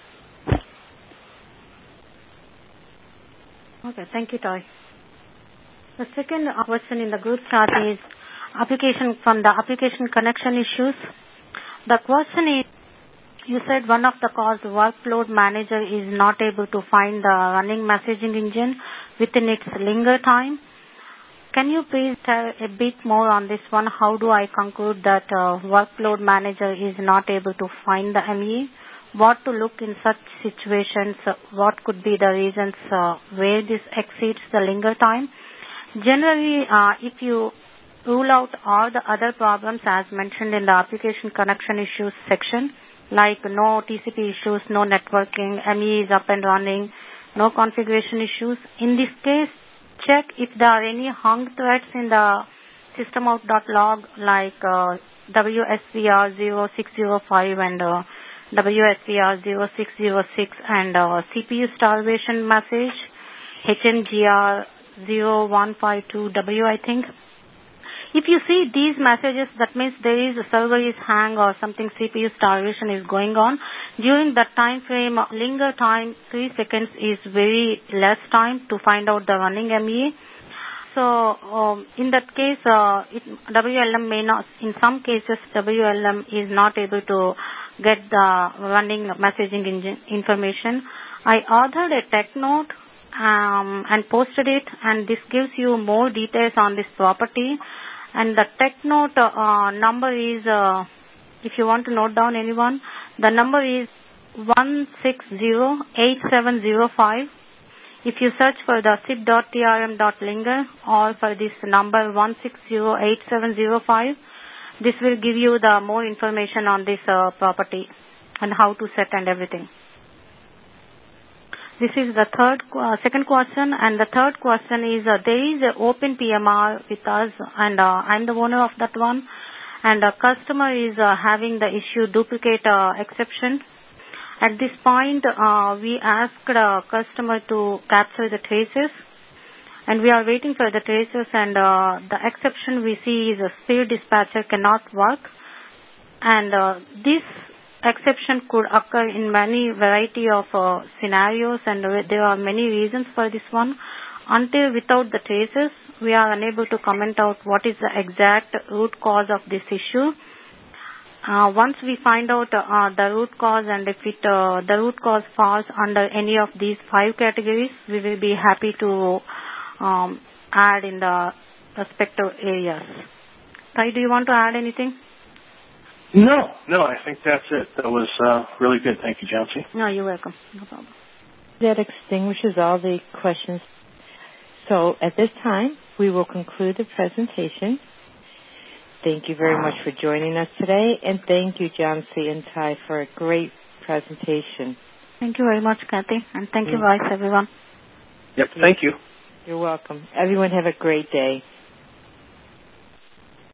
Okay, thank you, Toy. The second question in the group chat is from the application connection issues. The question is, you said one of the cause workload manager is not able to find the running messaging engine within its linger time. Can you please tell a bit more on this one? How do I conclude that workload manager is not able to find the ME? What to look in such situations? What could be the reasons where this exceeds the linger time? Generally, if you rule out all the other problems as mentioned in the application connection issues section, like no TCP issues, no networking, ME is up and running, no configuration issues, in this case, check if there are any hung threads in the systemout.log like WSVR 0605 and WSVR 0606 and CPU starvation message. HMGR 0152W, I think. If you see these messages, that means there is a server is hang or something, CPU starvation is going on. During that time frame, linger time 3 seconds is very less time to find out the running MEA. So in that case, WLM may not, in some cases, WLM is not able to get the running messaging engine information. I authored a tech note and posted it, and this gives you more details on this property. And the tech note number is, if you want to note down anyone, the number is 1608705. If you search for the zip.trm.linger or for this number 1608705, this will give you the more information on this property and how to set and everything. This is the second question, and the third question is there is an open PMR with us, and I'm the owner of that one, and the customer is having the issue duplicate exception. At this point, we asked the customer to capture the traces, and we are waiting for the traces, and the exception we see is a spare dispatcher cannot work, and this exception could occur in many variety of scenarios, and there are many reasons for this one. Until without the traces, we are unable to comment out what is the exact root cause of this issue. Once we find out the root cause, and if the root cause falls under any of these 5 categories, we will be happy to add in the respective areas. Sai, do you want to add anything? No, I think that's it. That was really good. Thank you, Jancy. No, you're welcome. No problem. That extinguishes all the questions. So at this time, we will conclude the presentation. Thank you very much for joining us today, and thank you, Jancy and Ty, for a great presentation. Thank you very much, Kathy, and thank you, guys, everyone. Yep, thank you. You're welcome. Everyone have a great day.